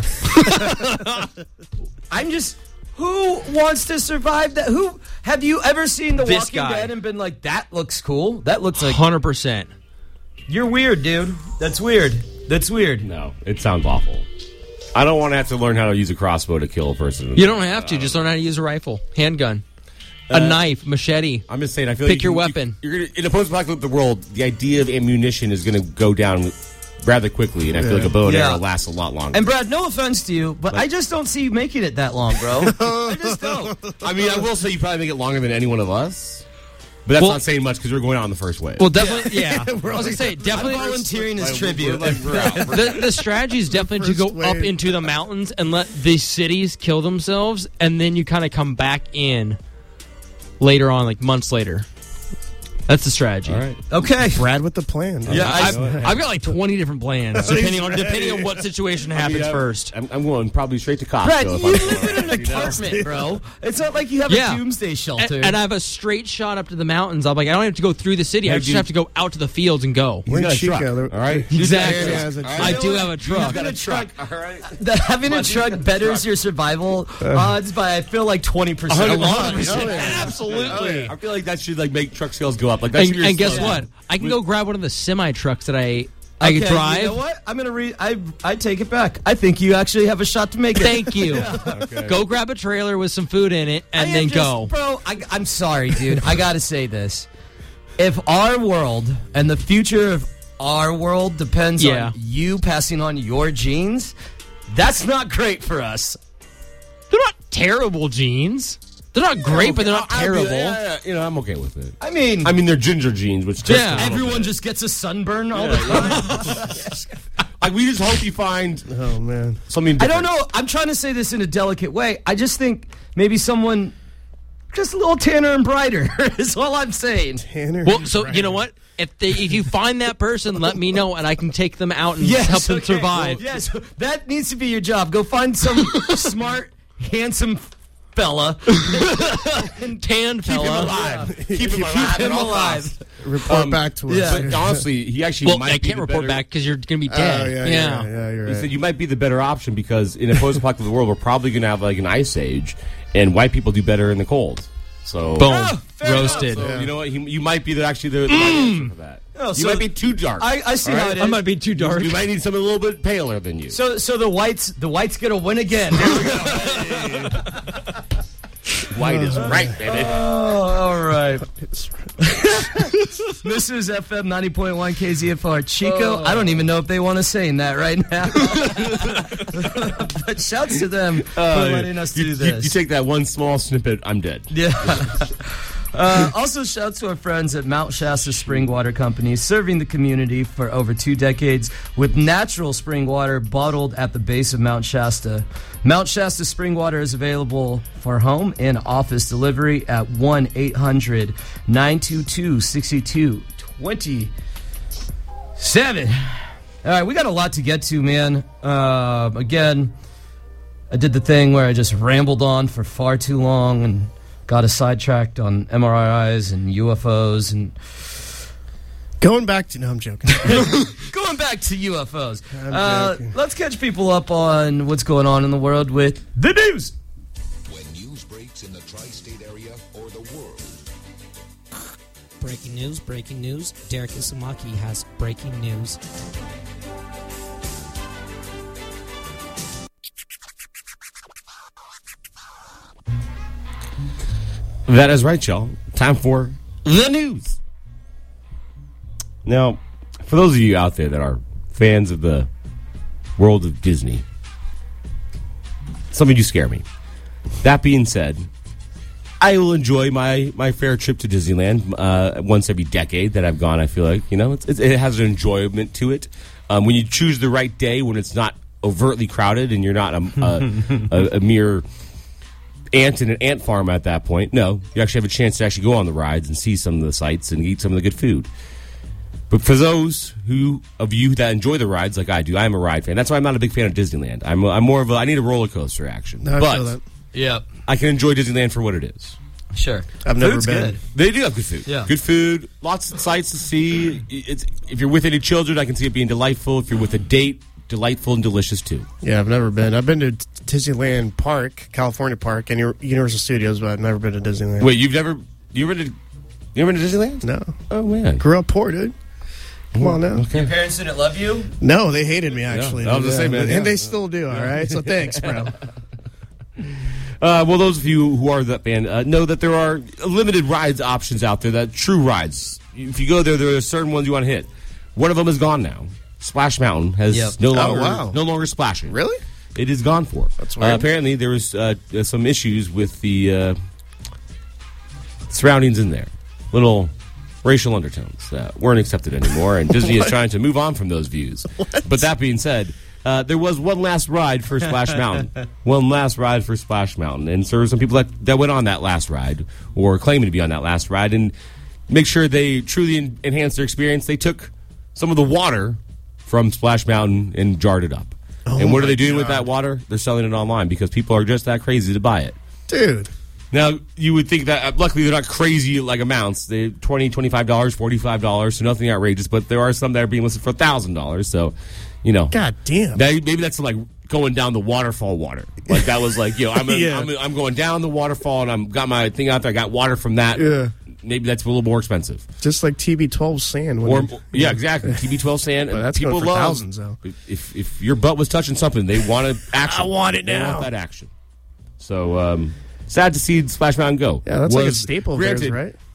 I'm just. Who wants to survive that? Who have you ever seen The This Walking guy. Dead and been like, that looks cool? That looks like Hundred percent. you're weird, dude. That's weird. That's weird. No, it sounds awful. I don't want to have to learn how to use a crossbow to kill a person. You don't have to. Just learn how to use a rifle, handgun, a Uh, knife, machete. I'm just saying. I feel Pick like your you- weapon. You, you're gonna, in a post-apocalyptic world, the idea of ammunition is going to go down rather quickly, and I feel like a bow and Yeah. arrow lasts a lot longer. And Brad, no offense to you, but I just don't see you making it that long, bro. I just don't. I mean, I will say you probably make it longer than any one of us, but that's Well- not saying much because we're going out in the first wave. Well, definitely, yeah. I was gonna say I'm definitely. volunteering as Like, tribute. we're like, we're out. The, the strategy is definitely to go First up wave. into the mountains and let the cities kill themselves, and then you kind of come back in later on, like months later. That's the strategy. All right. Okay. Brad with the plan. Yeah, I- I've, I've got like twenty different plans depending on depending on what situation happens Yeah, first. I'm, I'm going probably straight to Costco. Brad, you if I'm live in an honest, you know? apartment, bro. It's not like you have Yeah. a doomsday shelter. And, and I have a straight shot up to the mountains. I'm like, I don't have to go through the city. I Hey, just dude. have to go out to the fields and go. He's got a Chico, truck, they're- all right? Exactly. Yeah, has a truck. I do have a truck. Having a truck, All right. the, having a truck betters your survival odds by I feel like twenty percent. A A lot hundred of percent. percent. Absolutely. I feel like that should like make truck sales go up. Like that And, should be your and guess slogan. what? I can go grab one of the semi trucks that I I could Okay, drive. You know what? I'm gonna read. I I take it back. I think you actually have a shot to make it. Thank you. Go grab a trailer with some food in it I and am then just- go. bro. I, I'm sorry, dude. I gotta say this. If our world and the future of our world depends Yeah. on you passing on your genes, that's not great for us. They're not terrible genes. They're not great, but they're not I'll be- terrible. yeah, yeah, you know, I'm okay with it. I mean, I mean, they're ginger genes, which Yeah. just everyone just gets a sunburn all the time. like we just hope you find Oh man. something. I Different. don't know. I'm trying to say this in a delicate way. I just think maybe someone just a little tanner and brighter is all I'm saying. Tanner. Well, so you know what? If they, if you find that person, let me know, and I can take them out and help them okay. survive. Yes, that needs to be your job. Go find some smart, handsome fella. Tanned fella. alive. Keep him Keep alive. him at all alive. costs. report um, back to us. yeah. But honestly, he actually Well, might I be can't the report better- back because you're going to be Oh, dead. yeah, yeah, yeah, you're He right. said you might be the better option because in a post-apocalyptic world, we're probably going to have like an ice age, and white people do better in the cold. So Boom. Ah, fair Roasted. So, you know what? He, you might be the, actually the, the right answer for that. Oh, you so- might be too dark. I, I see All how right? it is. I might be too dark. You might need someone a little bit paler than you. So, so the whites, the whites gonna win again. White is right, baby. Oh, all right. This is F M ninety point one K Z F R. Chico, I don't even know if they want to say that right now. But shouts to them for letting us you, do you- this. You, take that one small snippet, I'm dead. Yeah. Uh, also, shouts to our friends at Mount Shasta Spring Water Company, serving the community for over two decades with natural spring water bottled at the base of Mount Shasta. Mount Shasta Spring Water is available for home and office delivery at one eight hundred nine two two six two two seven. All right, we got a lot to get to, man. Uh, again, I did the thing where I just rambled on for far too long and got us sidetracked on M R Is and U F Os and Going back to no, I'm joking. going back to U F Os. I'm Uh, joking. let's catch people up on what's going on in the world with the news. When news breaks in the tri-state area or the world. Breaking news, breaking news. Derek Isamaki has breaking news. That is right, y'all. Time for the news. Now, for those of you out there that are fans of the world of Disney, some of you scare me. That being said, I will enjoy my, my fair trip to Disneyland uh, once every decade that I've gone. I feel like, you know, it's, it's, it has an enjoyment to it. Um, when you choose the right day, when it's not overtly crowded and you're not a, a, a, a mere ant in an ant farm at that point. No, you actually have a chance to actually go on the rides and see some of the sights and eat some of the good food. But for those who of you that enjoy the rides like I do, I'm a ride fan. That's why I'm not a big fan of Disneyland. I'm, I'm more of a, I need a roller coaster action. No, I but feel that. Yep. I can enjoy Disneyland for what it is. Sure. I've never Food's been. good. They do have good food. Yeah. Good food, lots of sights to see. It's, if you're with any children, I can see it being delightful. If you're with a date, delightful and delicious too. Yeah, I've never been. I've been to T- Disneyland Park, California Park, and Uni- Universal Studios, but I've never been to Disneyland. Wait, you've never you ever been to you ever been to Disneyland? No. Oh man. Grew up poor, dude. Come on now. Okay. Parents didn't love you? No, they hated me, actually. I was gonna say, man, And yeah. they still do, all right? So thanks, bro. Uh, well, those of you who are that fan uh, know that there are limited rides options out there, that true rides. If you go there, there are certain ones you want to hit. One of them is gone now. Splash Mountain has Yep. no Oh, longer wow. no longer splashing. Really? It is gone for. That's Uh, weird. apparently, there was uh, uh, some issues with the uh, surroundings in there. Little racial undertones that weren't accepted anymore, and Disney is trying to move on from those views. But that being said, uh, there was one last ride for Splash Mountain. One last ride for Splash Mountain. And so there were some people that, that went on that last ride, or claiming to be on that last ride, and make sure they truly en- enhanced their experience. They took some of the water from Splash Mountain and jarred it up. and what are my they doing with God. that water? They're selling it online because people are just that crazy to buy it. Dude. Now, you would think that, uh, luckily, they're not crazy like amounts. They're twenty dollars, twenty-five dollars, forty-five dollars, so nothing outrageous, but there are some that are being listed for one thousand dollars, so, you know. God damn. That, maybe that's like going down the waterfall water. Like, that was like, yo, I'm, a, Yeah. I'm, a, I'm going down the waterfall, and I'm got my thing out there. I got water from that. Yeah. Maybe that's a little more expensive. Just like T B twelve sand. when Or, you- yeah, exactly. T B twelve sand. But that's people going for love, thousands, though. If, if your butt was touching something, they want action. I want it They now. want that action. So, um, sad to see Splash Mountain go. Yeah, that's like a Was- staple of theirs, granted, right?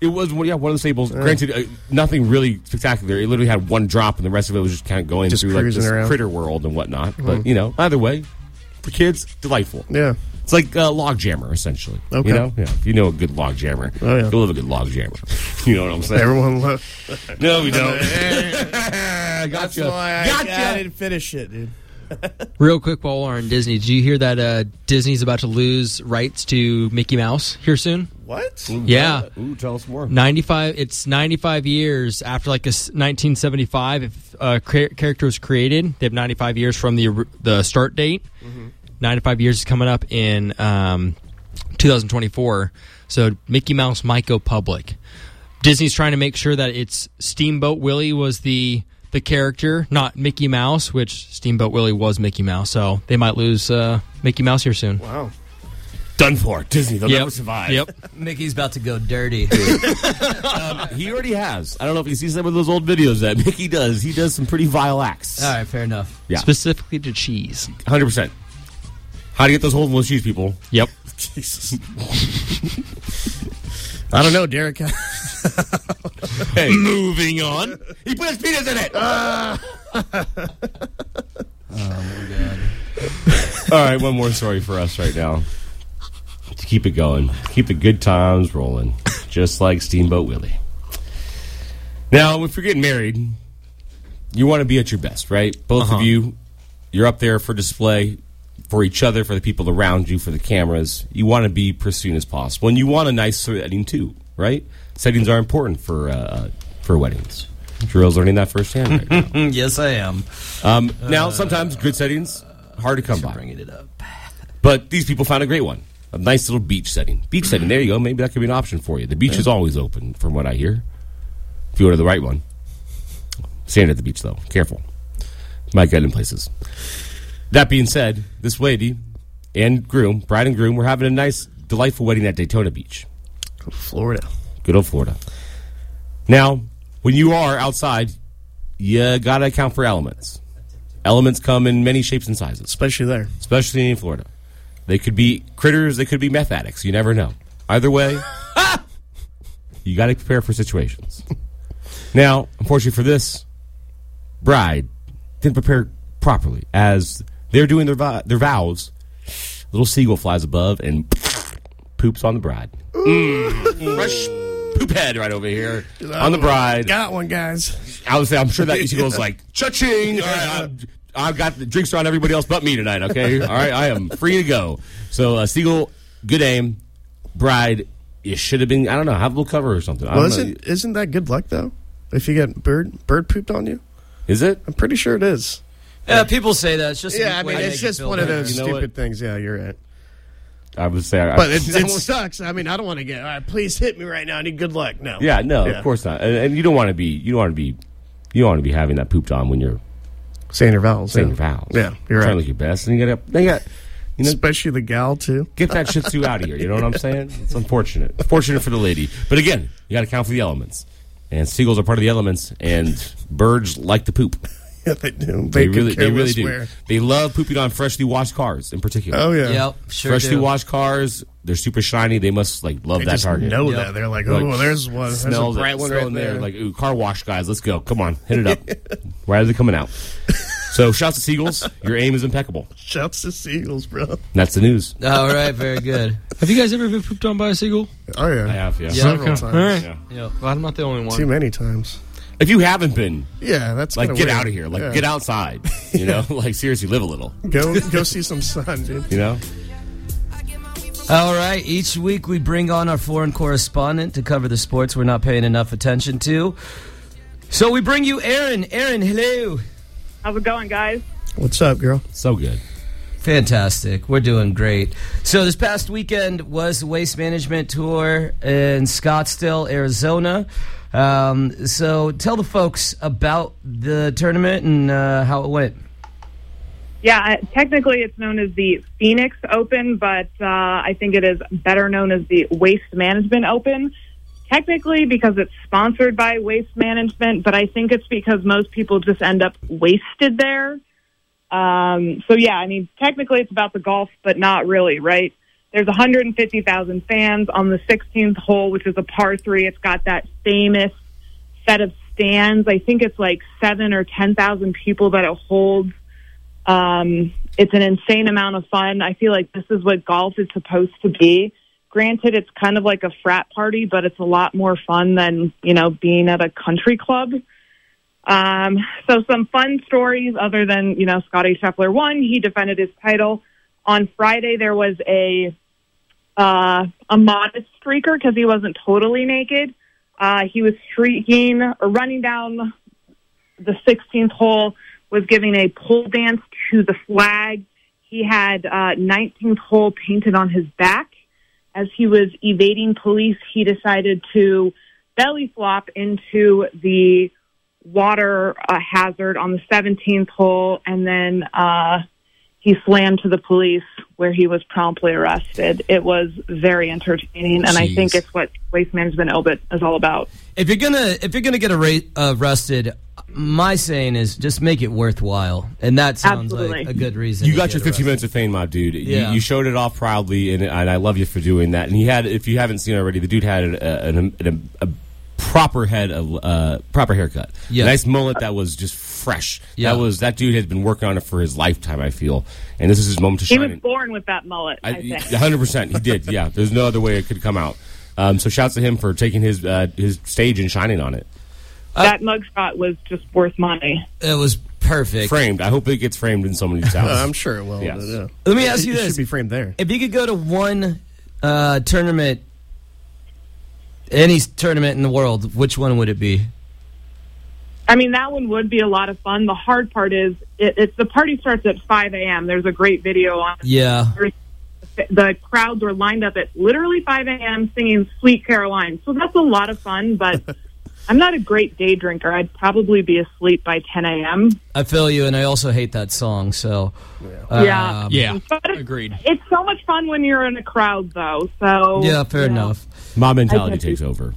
It was one- yeah one of the stables. Granted, uh, nothing really spectacular. It literally had one drop, and the rest of it was just kind of going Just through like cruising this around. critter world and whatnot. But you know, either way, for kids, delightful. Yeah. It's like a log jammer, essentially. Okay. You know, yeah. If you know a good log jammer, Oh, yeah. you'll love a good log jammer. You know what I'm saying? Everyone loves. No, we don't. That's gotcha. why I, Gotcha. I didn't finish it, dude. Real quick while we're on Disney, did you hear that uh, Disney's about to lose rights to Mickey Mouse here soon? What? Yeah. Ooh, tell us more. ninety-five It's ninety-five years after like this nineteen seventy-five. If a cra- character was created, they have ninety-five years from the or- the start date. Mm-hmm. ninety-five years is coming up in um, two thousand twenty-four. So Mickey Mouse might go public. Disney's trying to make sure that it's Steamboat Willie was the the character, not Mickey Mouse, which Steamboat Willie was Mickey Mouse. So they might lose uh, Mickey Mouse here soon. Wow. Done for. Disney, they'll Yep. never survive. Yep. Mickey's about to go dirty. Um, he already has. I don't know if you see some of those old videos that Mickey does. He does some pretty vile acts. All right, fair enough. Yeah, Specifically to cheese. one hundred percent. How to get those holes in those cheese, people? Yep. Jesus. I don't know, Derek. Hey, moving on. He put his penis in it. Oh, my God. All right, one more story for us right now. To keep it going, keep the good times rolling, just like Steamboat Willie. Now, if you're getting married, you want to be at your best, right? Both Uh-huh. of you, you're up there for display, for each other, for the people around you, for the cameras. You want to be pristine as possible, and you want a nice setting too, right? Settings are important for uh, for weddings. Drill's learning that firsthand right now. Yes, I am. Um, now, sometimes good settings hard to come by. Bringing it up. But these people found a great one. A nice little beach setting. Beach setting, there you go. Maybe that could be an option for you. The beach is always open, from what I hear. If you go to the right one. Stand at the beach, though. Careful. Might get in places. That being said, this lady and groom, bride and groom, were having a nice, delightful wedding at Daytona Beach. Florida. Good old Florida. Now, when you are outside, you got to account for elements. Elements come in many shapes and sizes, Especially there. especially in Florida. They could be critters, they could be meth addicts. You never know. Either way, you got to prepare for situations. Now, unfortunately for this, bride didn't prepare properly. As they're doing their, vo- their vows, little seagull flies above and poops on the bride. Mm, fresh poop head right over here on the bride. Got one, guys. I would say, I'm sure that seagull's like, cha-ching! All right, I've, I've got the drinks around everybody else but me tonight, okay? All right, I am free to go. So, uh, seagull, good aim. Bride, you should have been, I don't know, have a little cover or something. I Well, don't know. isn't, isn't that good luck, though? If you get bird bird pooped on you? Is it? I'm pretty sure it is. Yeah, people say that. It's just a Yeah, I way mean, to it's make you just feel one of better. those You know stupid what? things. Yeah, you're right. I would say. I, But it, I it won't- sucks. I mean, I don't want to get, all right, please hit me right now. I need good luck. No. Yeah, no, Yeah. of course not. And, and you don't want to be, you don't want to be, you don't want to be having that pooped on when you're Saying your vowels. saying yeah. your vows. Yeah, you're Trying to right. look your best, and you got to, you got, you know, Especially the gal, too. get that Shih Tzu out of here. You know what I'm saying? It's unfortunate. It's fortunate for the lady, but again, you got to count for the elements. And seagulls are part of the elements, and birds like to poop. Yeah, they do. They, They, could really, care they really less do. where. They love pooping on freshly washed cars, in particular. Oh, yeah. Yep, sure freshly do. washed cars, they're super shiny. They must like love They that just target. know Yep. that. They're like, Like, oh, there's one. There's a Smells bright it, one smell right in there. Like, ooh, car wash guys, let's go. Come on, hit it up. Why are they coming out? So, shouts to Seagulls. Your aim is impeccable. Shouts to seagulls, bro. And that's the news. All right, very good. Have you guys ever been pooped on by a seagull? Oh, yeah. I have, yeah. Yeah. Several Okay. times. All right. Yeah. Yep. Glad I'm not the only one. Too many times. If you haven't been, Yeah, that's like, kinda get weird. out of here. Like, Yeah. get outside. You know, like seriously, live a little. Go, go see some sun, dude. You know. All right, each week we bring on our foreign correspondent to cover the sports we're not paying enough attention to. So we bring you Aaron. Aaron, hello. How's it going, guys? What's up, girl? So good. Fantastic. We're doing great. So this past weekend was the Waste Management Tour in Scottsdale, Arizona. Um, so tell the folks about the tournament and uh, how it went. Yeah, technically it's known as the Phoenix Open, but uh, I think it is better known as the Waste Management Open. Technically because it's sponsored by Waste Management, but I think it's because most people just end up wasted there. Um, so, yeah, I mean, technically it's about the golf, but not really, right? There's one hundred fifty thousand fans on the sixteenth hole, which is a par three. It's got that famous set of stands. I think it's like seven or ten thousand people that it holds. Um, it's an insane amount of fun. I feel like this is what golf is supposed to be. Granted, it's kind of like a frat party, but it's a lot more fun than, you know, being at a country club. Um, so some fun stories other than, you know, Scottie Scheffler won. He defended his title. On Friday, there was a uh, a modest streaker because he wasn't totally naked. Uh, he was streaking or running down the sixteenth hole, was giving a pole dance to the flag. He had uh, nineteenth hole painted on his back. As he was evading police, he decided to belly flop into the water uh, hazard on the seventeenth hole, and then uh, he slammed to the police, where he was promptly arrested. It was very entertaining, and Jeez. I think it's what Waste Management Obit is all about. If you're gonna if you're gonna get ra- arrested, my saying is just make it worthwhile, and that sounds Absolutely. like a good reason. You to got get your fifteen arrested. minutes of fame, my dude. Yeah. You, you showed it off proudly, and, and I love you for doing that. And he had, if you haven't seen it already, the dude had a, a, a, a proper head, of, uh, proper haircut, Yes. nice mullet that was just fresh. Yeah. That was that dude had been working on it for his lifetime, I feel, and this is his moment to He shine. was born with that mullet, I, I think. one hundred percent, he did. Yeah, there's no other way it could come out. Um, so shouts to him for taking his uh, his stage and shining on it. That mugshot was just worth money. It was perfect. Framed. I hope it gets framed in somebody's house. Uh, I'm sure it will. Yes. but, yeah. Let me ask you It this: should be framed there. if you could go to one uh, tournament, any tournament in the world, which one would it be? I mean, that one would be a lot of fun. The hard part is it, it's the party starts at five a.m. There's a great video on Yeah. the crowds were lined up at literally five a.m. singing Sweet Caroline. So that's a lot of fun, but I'm not a great day drinker. I'd probably be asleep by ten a.m. I feel you, and I also hate that song. So, uh, Yeah. Yeah, But it's, agreed. it's so much fun when you're in a crowd, though. So yeah, fair you know, enough. Mob mentality I can- takes over.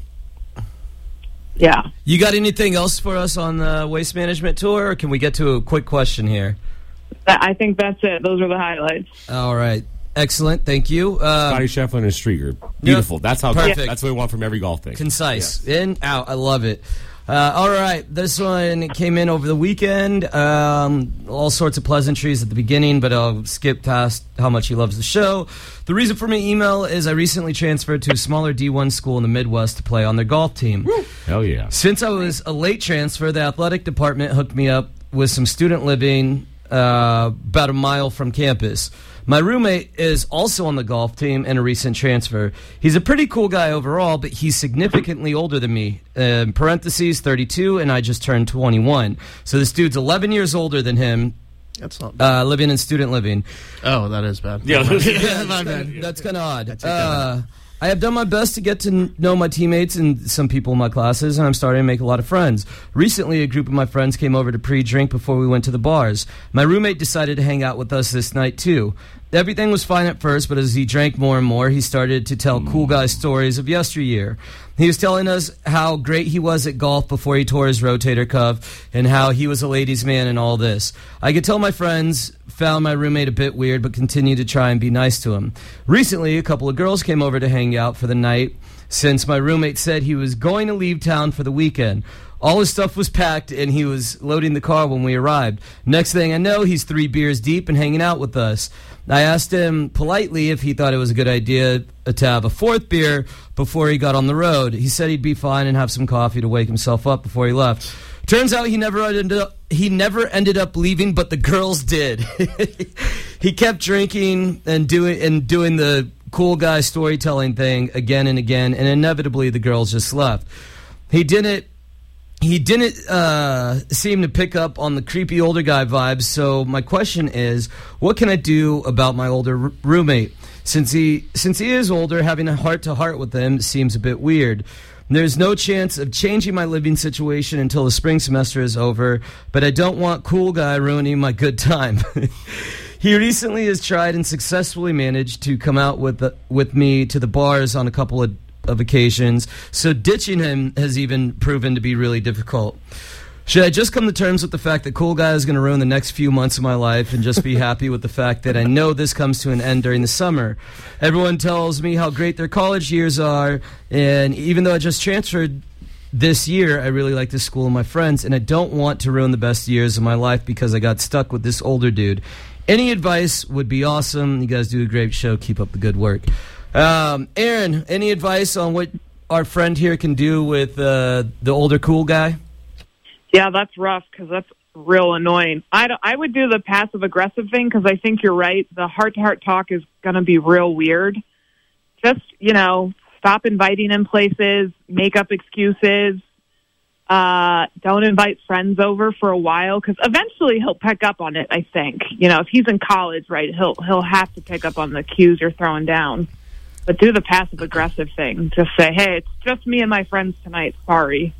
Yeah. You got anything else for us on the Waste Management Tour, or can we get to a quick question here? That- I think that's it. Those are the highlights. All right. Excellent. Thank you. Uh, Scottie Scheffler and a streaker. Beautiful. That's how. Perfect. That's what we want from every golf thing. concise. In, out. I love it. Uh, all right. This one came in over the weekend. Um, all sorts of pleasantries at the beginning, but I'll skip past how much he loves the show. The reason for my email is I recently transferred to a smaller D one school in the Midwest to play on their golf team. Hell yeah. Since I was a late transfer, the athletic department hooked me up with some student living uh, about a mile from campus. My roommate is also on the golf team and a recent transfer. He's a pretty cool guy overall, but he's significantly older than me. In parentheses, thirty-two, and I just turned twenty-one. So this dude's eleven years older than him, That's not bad. uh, living in student living. Oh, that is bad. Yeah. Yeah, my bad. That's kind of odd. Uh, I have done my best to get to n- know my teammates and some people in my classes, and I'm starting to make a lot of friends. Recently, a group of my friends came over to pre-drink before we went to the bars. My roommate decided to hang out with us this night, too. Everything was fine at first, but as he drank more and more, he started to tell cool guy stories of yesteryear. He was telling us how great he was at golf before he tore his rotator cuff and how he was a ladies' man and all this. I could tell my friends found my roommate a bit weird, but continued to try and be nice to him. Recently, a couple of girls came over to hang out for the night since my roommate said he was going to leave town for the weekend. All his stuff was packed, and he was loading the car when we arrived. Next thing I know, he's three beers deep and hanging out with us. I asked him politely if he thought it was a good idea to have a fourth beer before he got on the road. He said he'd be fine and have some coffee to wake himself up before he left. Turns out he never ended up, he never ended up leaving, but the girls did. He kept drinking and doing and doing the cool guy storytelling thing again and again, and inevitably the girls just left. He didn't He didn't uh, seem to pick up on the creepy older guy vibes, so my question is, what can I do about my older r- roommate? Since he since he is older, having a heart-to-heart with him seems a bit weird. There's no chance of changing my living situation until the spring semester is over, but I don't want cool guy ruining my good time. He recently has tried and successfully managed to come out with the, with me to the bars on a couple of of occasions, so ditching him has even proven to be really difficult. Should I just come to terms with the fact that Cool Guy is going to ruin the next few months of my life and just be happy with the fact that I know this comes to an end during the summer? Everyone tells me how great their college years are, and even though I just transferred this year, I really like this school and my friends, and I don't want to ruin the best years of my life because I got stuck with this older dude. Any advice would be awesome. You guys do a great show. Keep up the good work. Um, Aaron, any advice on what our friend here can do with uh, the older cool guy? Yeah, that's rough because that's real annoying. I, don't- I would do the passive-aggressive thing because I think you're right. The heart-to-heart talk is going to be real weird. Just, you know, stop inviting him places, make up excuses. Uh, don't invite friends over for a while because eventually he'll pick up on it, I think. You know, if he's in college, right, he'll he'll have to pick up on the cues you're throwing down. But do the passive-aggressive thing. Just say, hey, it's just me and my friends tonight. Sorry.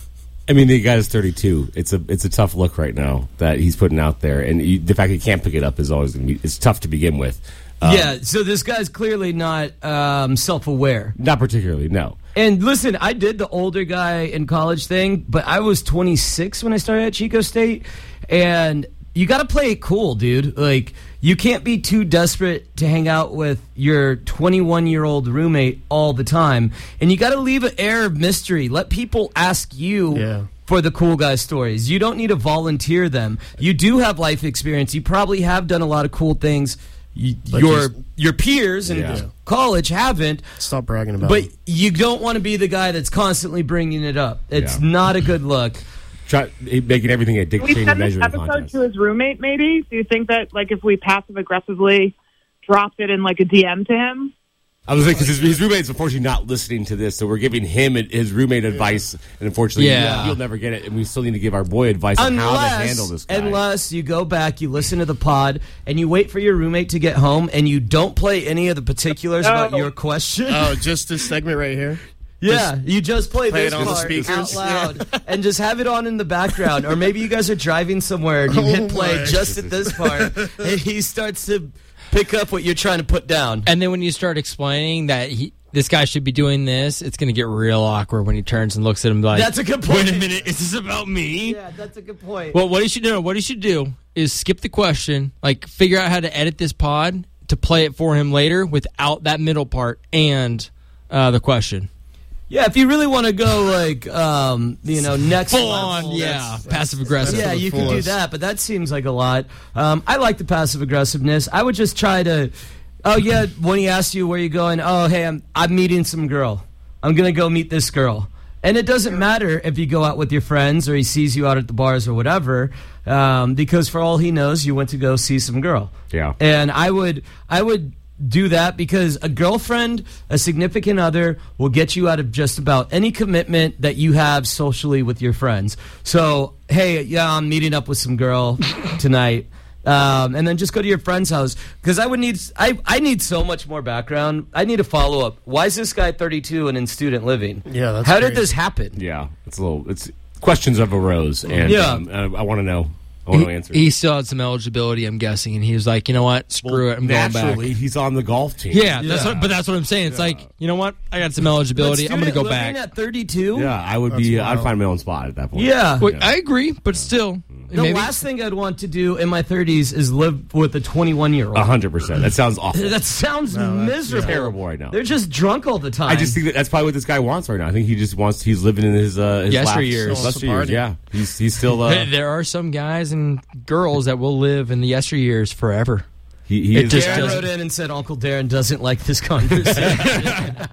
I mean, the guy is thirty-two. It's a it's a tough look right now that he's putting out there, and he, the fact he can't pick it up is always going to be it's tough to begin with. Um, yeah, so this guy's clearly not um, self-aware. Not particularly, no. And listen, I did the older guy in college thing, but I was twenty-six when I started at Chico State, and you got to play it cool, dude. Like, you can't be too desperate to hang out with your twenty-one-year-old roommate all the time, and you got to leave an air of mystery. Let people ask you Yeah. for the cool guy stories. You don't need to volunteer them. You do have life experience. You probably have done a lot of cool things. You, your just- your peers in Yeah. college haven't. Stop bragging about But it. you don't want to be the guy that's constantly bringing it up. It's Yeah. not a good look. Try making everything a Can we dictated send this measuring episode contest. to his roommate, maybe? Do you think that, like, if we passive-aggressively dropped it in, like, a D M to him? I was like, because his, his roommate's unfortunately not listening to this, so we're giving him and his roommate advice, and unfortunately, Yeah. you'll never get it. And we still need to give our boy advice on how to handle this guy. Unless you go back, you listen to the pod, and you wait for your roommate to get home, and you don't play any of the particulars No. about your question. Oh, just this segment right here? Yeah, you just play, play this it on the part speakers. out loud and just have it on in the background. Or maybe you guys are driving somewhere and you Oh hit play my. just at this part, and he starts to pick up what you're trying to put down. And then when you start explaining that he, this guy should be doing this, it's going to get real awkward when he turns and looks at him like, That's a good point. Wait a minute, is this about me? Yeah, that's a good point. Well, what he should do, what he should do is skip the question, like figure out how to edit this pod to play it for him later without that middle part and uh, the question. Yeah, if you really want to go like, um, you know, next Full level, on, yeah, passive aggressive. Yeah, you can do fullest. that, but that seems like a lot. Um, I like the passive aggressiveness. I would just try to. Oh yeah, when he asks you where you going, oh hey, I'm I'm meeting some girl. I'm gonna go meet this girl, and it doesn't matter if you go out with your friends or he sees you out at the bars or whatever, um, because for all he knows, you went to go see some girl. Yeah. And I would I would do that because a girlfriend, a significant other, will get you out of just about any commitment that you have socially with your friends. So, hey, yeah, I'm meeting up with some girl tonight. Um, and then just go to your friend's house. Because I would need, I, I need so much more background. I need a follow up. Why is this guy thirty-two and in student living? Yeah, that's How did crazy. this happen? Yeah, it's a little. It's questions have arose, and Yeah. um, uh, I want to know. I want to He, answer. he still had some eligibility, I'm guessing, and he was like, you know what, screw it, I'm going back. Naturally, he's on the golf team. Yeah, that's Yeah. what, but that's what I'm saying. It's like, you know what, I got some eligibility, But I'm going to go student living back. at thirty-two? yeah. I would That's be. I'd wild. find my own spot at that point. Yeah. Wait, I agree, but still, The maybe. last thing I'd want to do in my thirties is live with a twenty-one-year-old. A hundred percent. That sounds awful. That sounds that's miserable. terrible right now. They're just drunk all the time. I just think that that's probably what this guy wants right now. I think he just wants. He's living in his uh, his Yesteryears. last- Still wants to years. party. Yeah, he's he's still. Uh, there are some guys and girls that will live in the yesteryears forever. he he It is. just Darren doesn't- wrote in and said Uncle Darren doesn't like this conversation.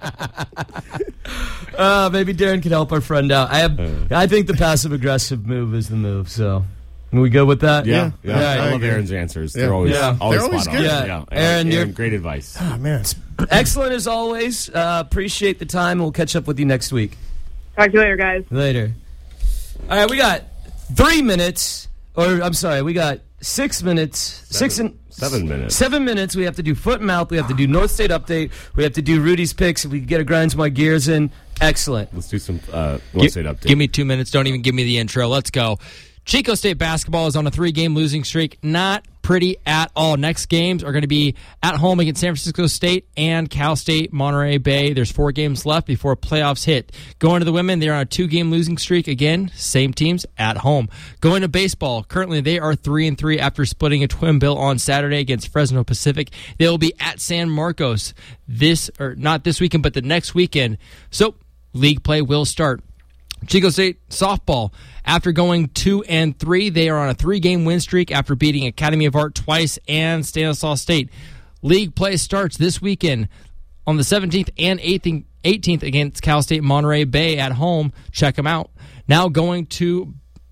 uh, maybe Darren can help our friend out. I have. I think the passive aggressive move is the move. So, are we good with that? Yeah, yeah. Yeah, I I love agree. Aaron's answers. Yeah. They're always Yeah. always, They're always spot on. good. Yeah. yeah. Aaron, you're- great advice. Oh, man. Excellent as always. Uh, appreciate the time. We'll catch up with you next week. Talk to you later, guys. Later. All right, we got three minutes, or I'm sorry, we got six minutes, six and Seven minutes. seven minutes. We have to do foot and mouth. We have to do North State update. We have to do Rudy's picks. If we can get a grinds my gears in, excellent. Let's do some uh, Gi- North State update. Give me two minutes. Don't even give me the intro. Let's go. Chico State basketball is on a three-game losing streak. Not pretty at all. Next games are going to be at home against San Francisco State and Cal State Monterey Bay. There's four games left before playoffs hit. Going to the women, they're on a two-game losing streak. Again, same teams at home. Going to baseball, currently they are three and three after splitting a twin bill on Saturday against Fresno Pacific. They will be at San Marcos this, or not this weekend, but the next weekend. So league play will start. Chico State softball, after going two and three, they are on a three-game win streak after beating Academy of Art twice and Stanislaus State. League play starts this weekend on the seventeenth and eighteenth against Cal State Monterey Bay at home. Check them out. Now going to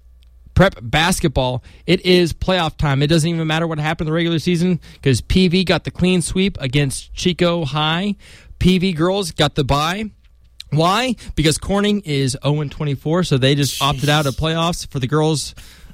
prep basketball, it is playoff time. It doesn't even matter what happened in the regular season because P V got the clean sweep against Chico High. P V girls got the bye. Why? Because Corning is oh and twenty-four, so they just Jeez. opted out of playoffs for the girls.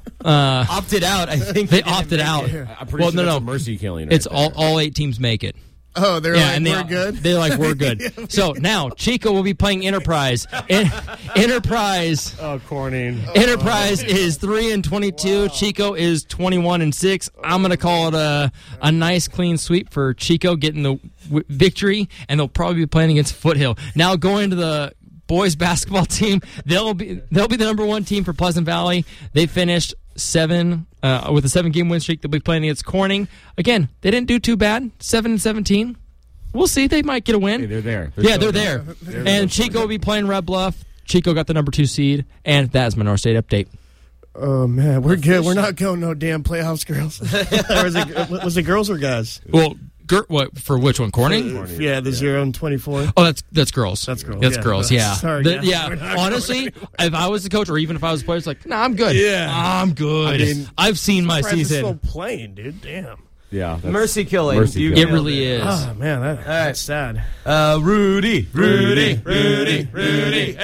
Uh, opted out? I think they, they opted out. I'm pretty well, sure no, that's no. a mercy killing. It's right all there. all eight teams make it. Oh, they're yeah, like, and they, we're good? They're like, we're good. So now, Chico will be playing Enterprise. En- Enterprise. Oh, Corning. Enterprise is three and twenty-two. Wow. Chico is twenty-one and six. I'm going to call it a, a nice, clean sweep for Chico getting the w- victory, and they'll probably be playing against Foothill. Now, going to the boys basketball team, they'll be they'll be the number one team for Pleasant Valley. They finished seven uh, with a seven-game win streak. They'll be playing against Corning. Again, they didn't do too bad, seven and seventeen. We'll see. They might get a win. Hey, they're there. They're yeah, they're there. there. They're and Chico will be playing Red Bluff. Chico got the number two seed, and that is my North State update. Oh, man, we're good. We're not going no damn playoffs, girls. was, it, was it girls or guys? Well, Gir- what for which one? Corning? Corning. Yeah, the yeah. zero and twenty-four. Oh, that's that's girls. That's girls. That's yeah. girls. Yeah. Sorry. The, yeah. Honestly, if I was the coach, or even if I was the player, it's like, nah, I'm good. Yeah, I'm good. I mean, I've seen my season. Still playing, dude. Damn. Yeah. Mercy killing. Mercy you killing. It really is. Oh man, that, right. that's sad. Uh, Rudy, Rudy, Rudy, Rudy.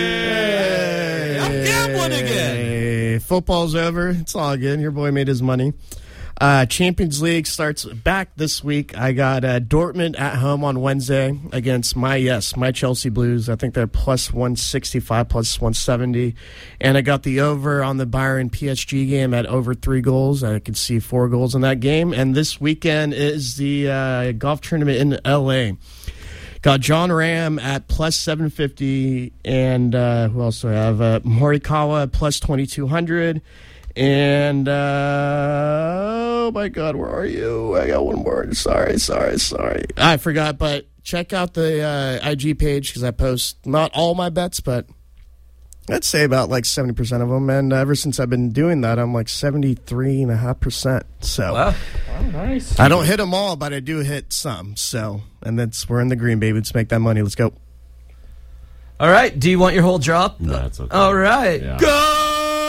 Hey, I'm gambling again. Hey, football's over. It's all good. Your boy made his money. Uh, Champions League starts back this week. I got uh, Dortmund at home on Wednesday against my, yes, my Chelsea Blues. I think they're plus one sixty-five, plus one seventy. And I got the over on the Bayern P S G game at over three goals. I could see four goals in that game. And this weekend is the uh, golf tournament in L A. Got John Ram at plus seven fifty. And uh, who else do I have? Uh, Morikawa at plus twenty-two hundred. And, uh, oh, my God, where are you? I got one more. Sorry, sorry, sorry. I forgot, but check out the uh, I G page because I post not all my bets, but I'd say about like seventy percent of them. And ever since I've been doing that, I'm like seventy-three point five percent. So wow. Wow, nice. I don't hit them all, but I do hit some. So, and that's, we're in the green, baby. Let's make that money. Let's go. All right. Do you want your whole drop? No, that's okay. All right. Yeah. Go!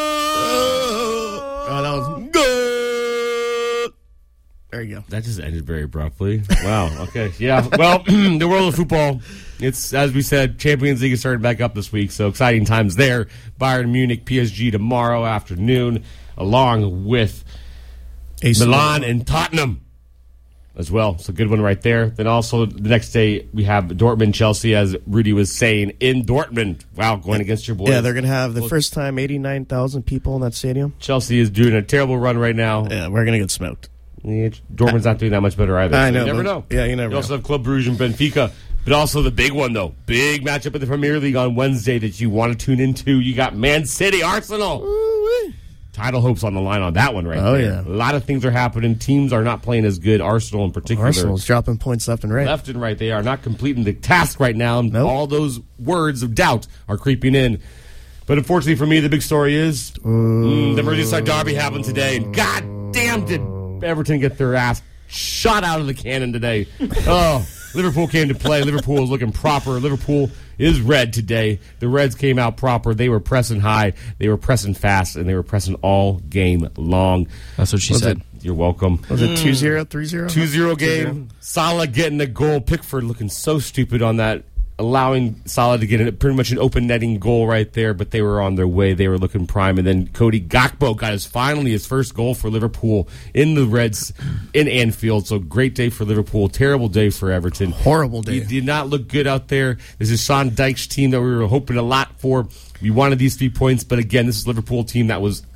Oh, that was good. There you go. That just ended very abruptly. Wow. Okay. Yeah. Well, the world of football, it's, as we said, Champions League is starting back up this week, so exciting times there. Bayern Munich, P S G tomorrow afternoon, along with A C Milan and Tottenham as well. So good one right there. Then also the next day we have Dortmund, Chelsea, as Rudy was saying, in Dortmund. Wow, going against your boys. Yeah, they're going to have the well, first time eighty-nine thousand people in that stadium. Chelsea is doing a terrible run right now. Yeah, we're going to get smoked. Yeah, Dortmund's not doing that much better either. I so know. You never know. Yeah, you never You also know. have Club Brugge and Benfica. But also the big one, though. Big matchup in the Premier League on Wednesday that you want to tune into. You got Man City, Arsenal. Ooh-wee. Title hopes on the line on that one right oh, there. Yeah. A lot of things are happening. Teams are not playing as good. Arsenal in particular. Arsenal's dropping points left and right. Left and right. They are not completing the task right now. And nope. all those words of doubt are creeping in. But unfortunately for me, the big story is mm, the Merseyside derby happened today. And God damn did Everton get their ass shot out of the cannon today. Oh, Liverpool came to play. Liverpool is looking proper. Liverpool is red today. The Reds came out proper. They were pressing high. They were pressing fast, and they were pressing all game long. That's what she was said. It, You're welcome. Was it two zero, three zero? two zero game. Salah getting the goal. Pickford looking so stupid on that, allowing Salah to get a, pretty much an open netting goal right there, but they were on their way. They were looking prime. And then Cody Gakpo got his finally his first goal for Liverpool in the Reds in Anfield. So great day for Liverpool. Terrible day for Everton. Horrible day. He did not look good out there. This is Sean Dyche's team that we were hoping a lot for. We wanted these three points, but again, this is a Liverpool team that was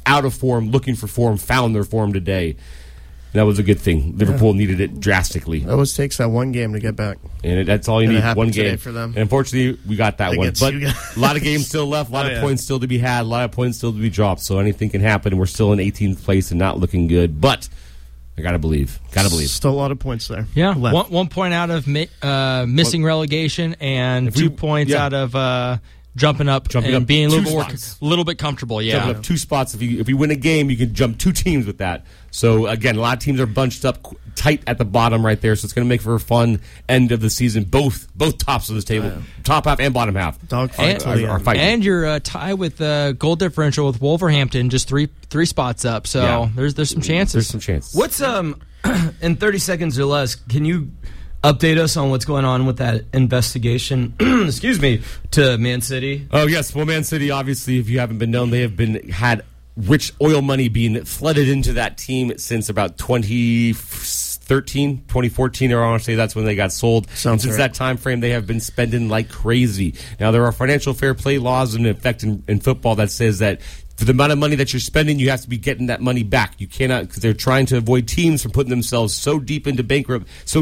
out of form, looking for form, found their form today. That was a good thing. Liverpool yeah. needed it drastically. It always takes that one game to get back. And it, that's all you and need, one game. For them. And unfortunately, we got that one. But got- a lot of games still left, a lot oh, of yeah. points still to be had, a lot of points still to be dropped. So anything can happen. We're still in eighteenth place and not looking good. But I got to believe. Got to believe. Still a lot of points there. Yeah, one, one point out of mi- uh, missing what? relegation and we, two points yeah. out of... Uh, Jumping up Jumping and up being a little, more, little bit comfortable, yeah. Jumping up two spots. If you if you win a game, you can jump two teams with that. So, again, a lot of teams are bunched up tight at the bottom right there, so it's going to make for a fun end of the season. Both both tops of this table, oh, yeah. top half and bottom half. Dogfight are, are fighting. And you're uh, tied with the uh, goal differential with Wolverhampton, just three three spots up. So yeah. there's there's some chances. There's some chances. What's, um in thirty seconds or less, can you update us on what's going on with that investigation, excuse me, to Man City? Oh, yes. Well, Man City, obviously, if you haven't been known, they have been had rich oil money being flooded into that team since about twenty thirteen, twenty fourteen, or I want to say that's when they got sold. Sounds since right. that time frame, they have been spending like crazy. Now, there are financial fair play laws in effect in, in football that says that for the amount of money that you're spending, you have to be getting that money back. You cannot, because they're trying to avoid teams from putting themselves so deep into bankrupt, so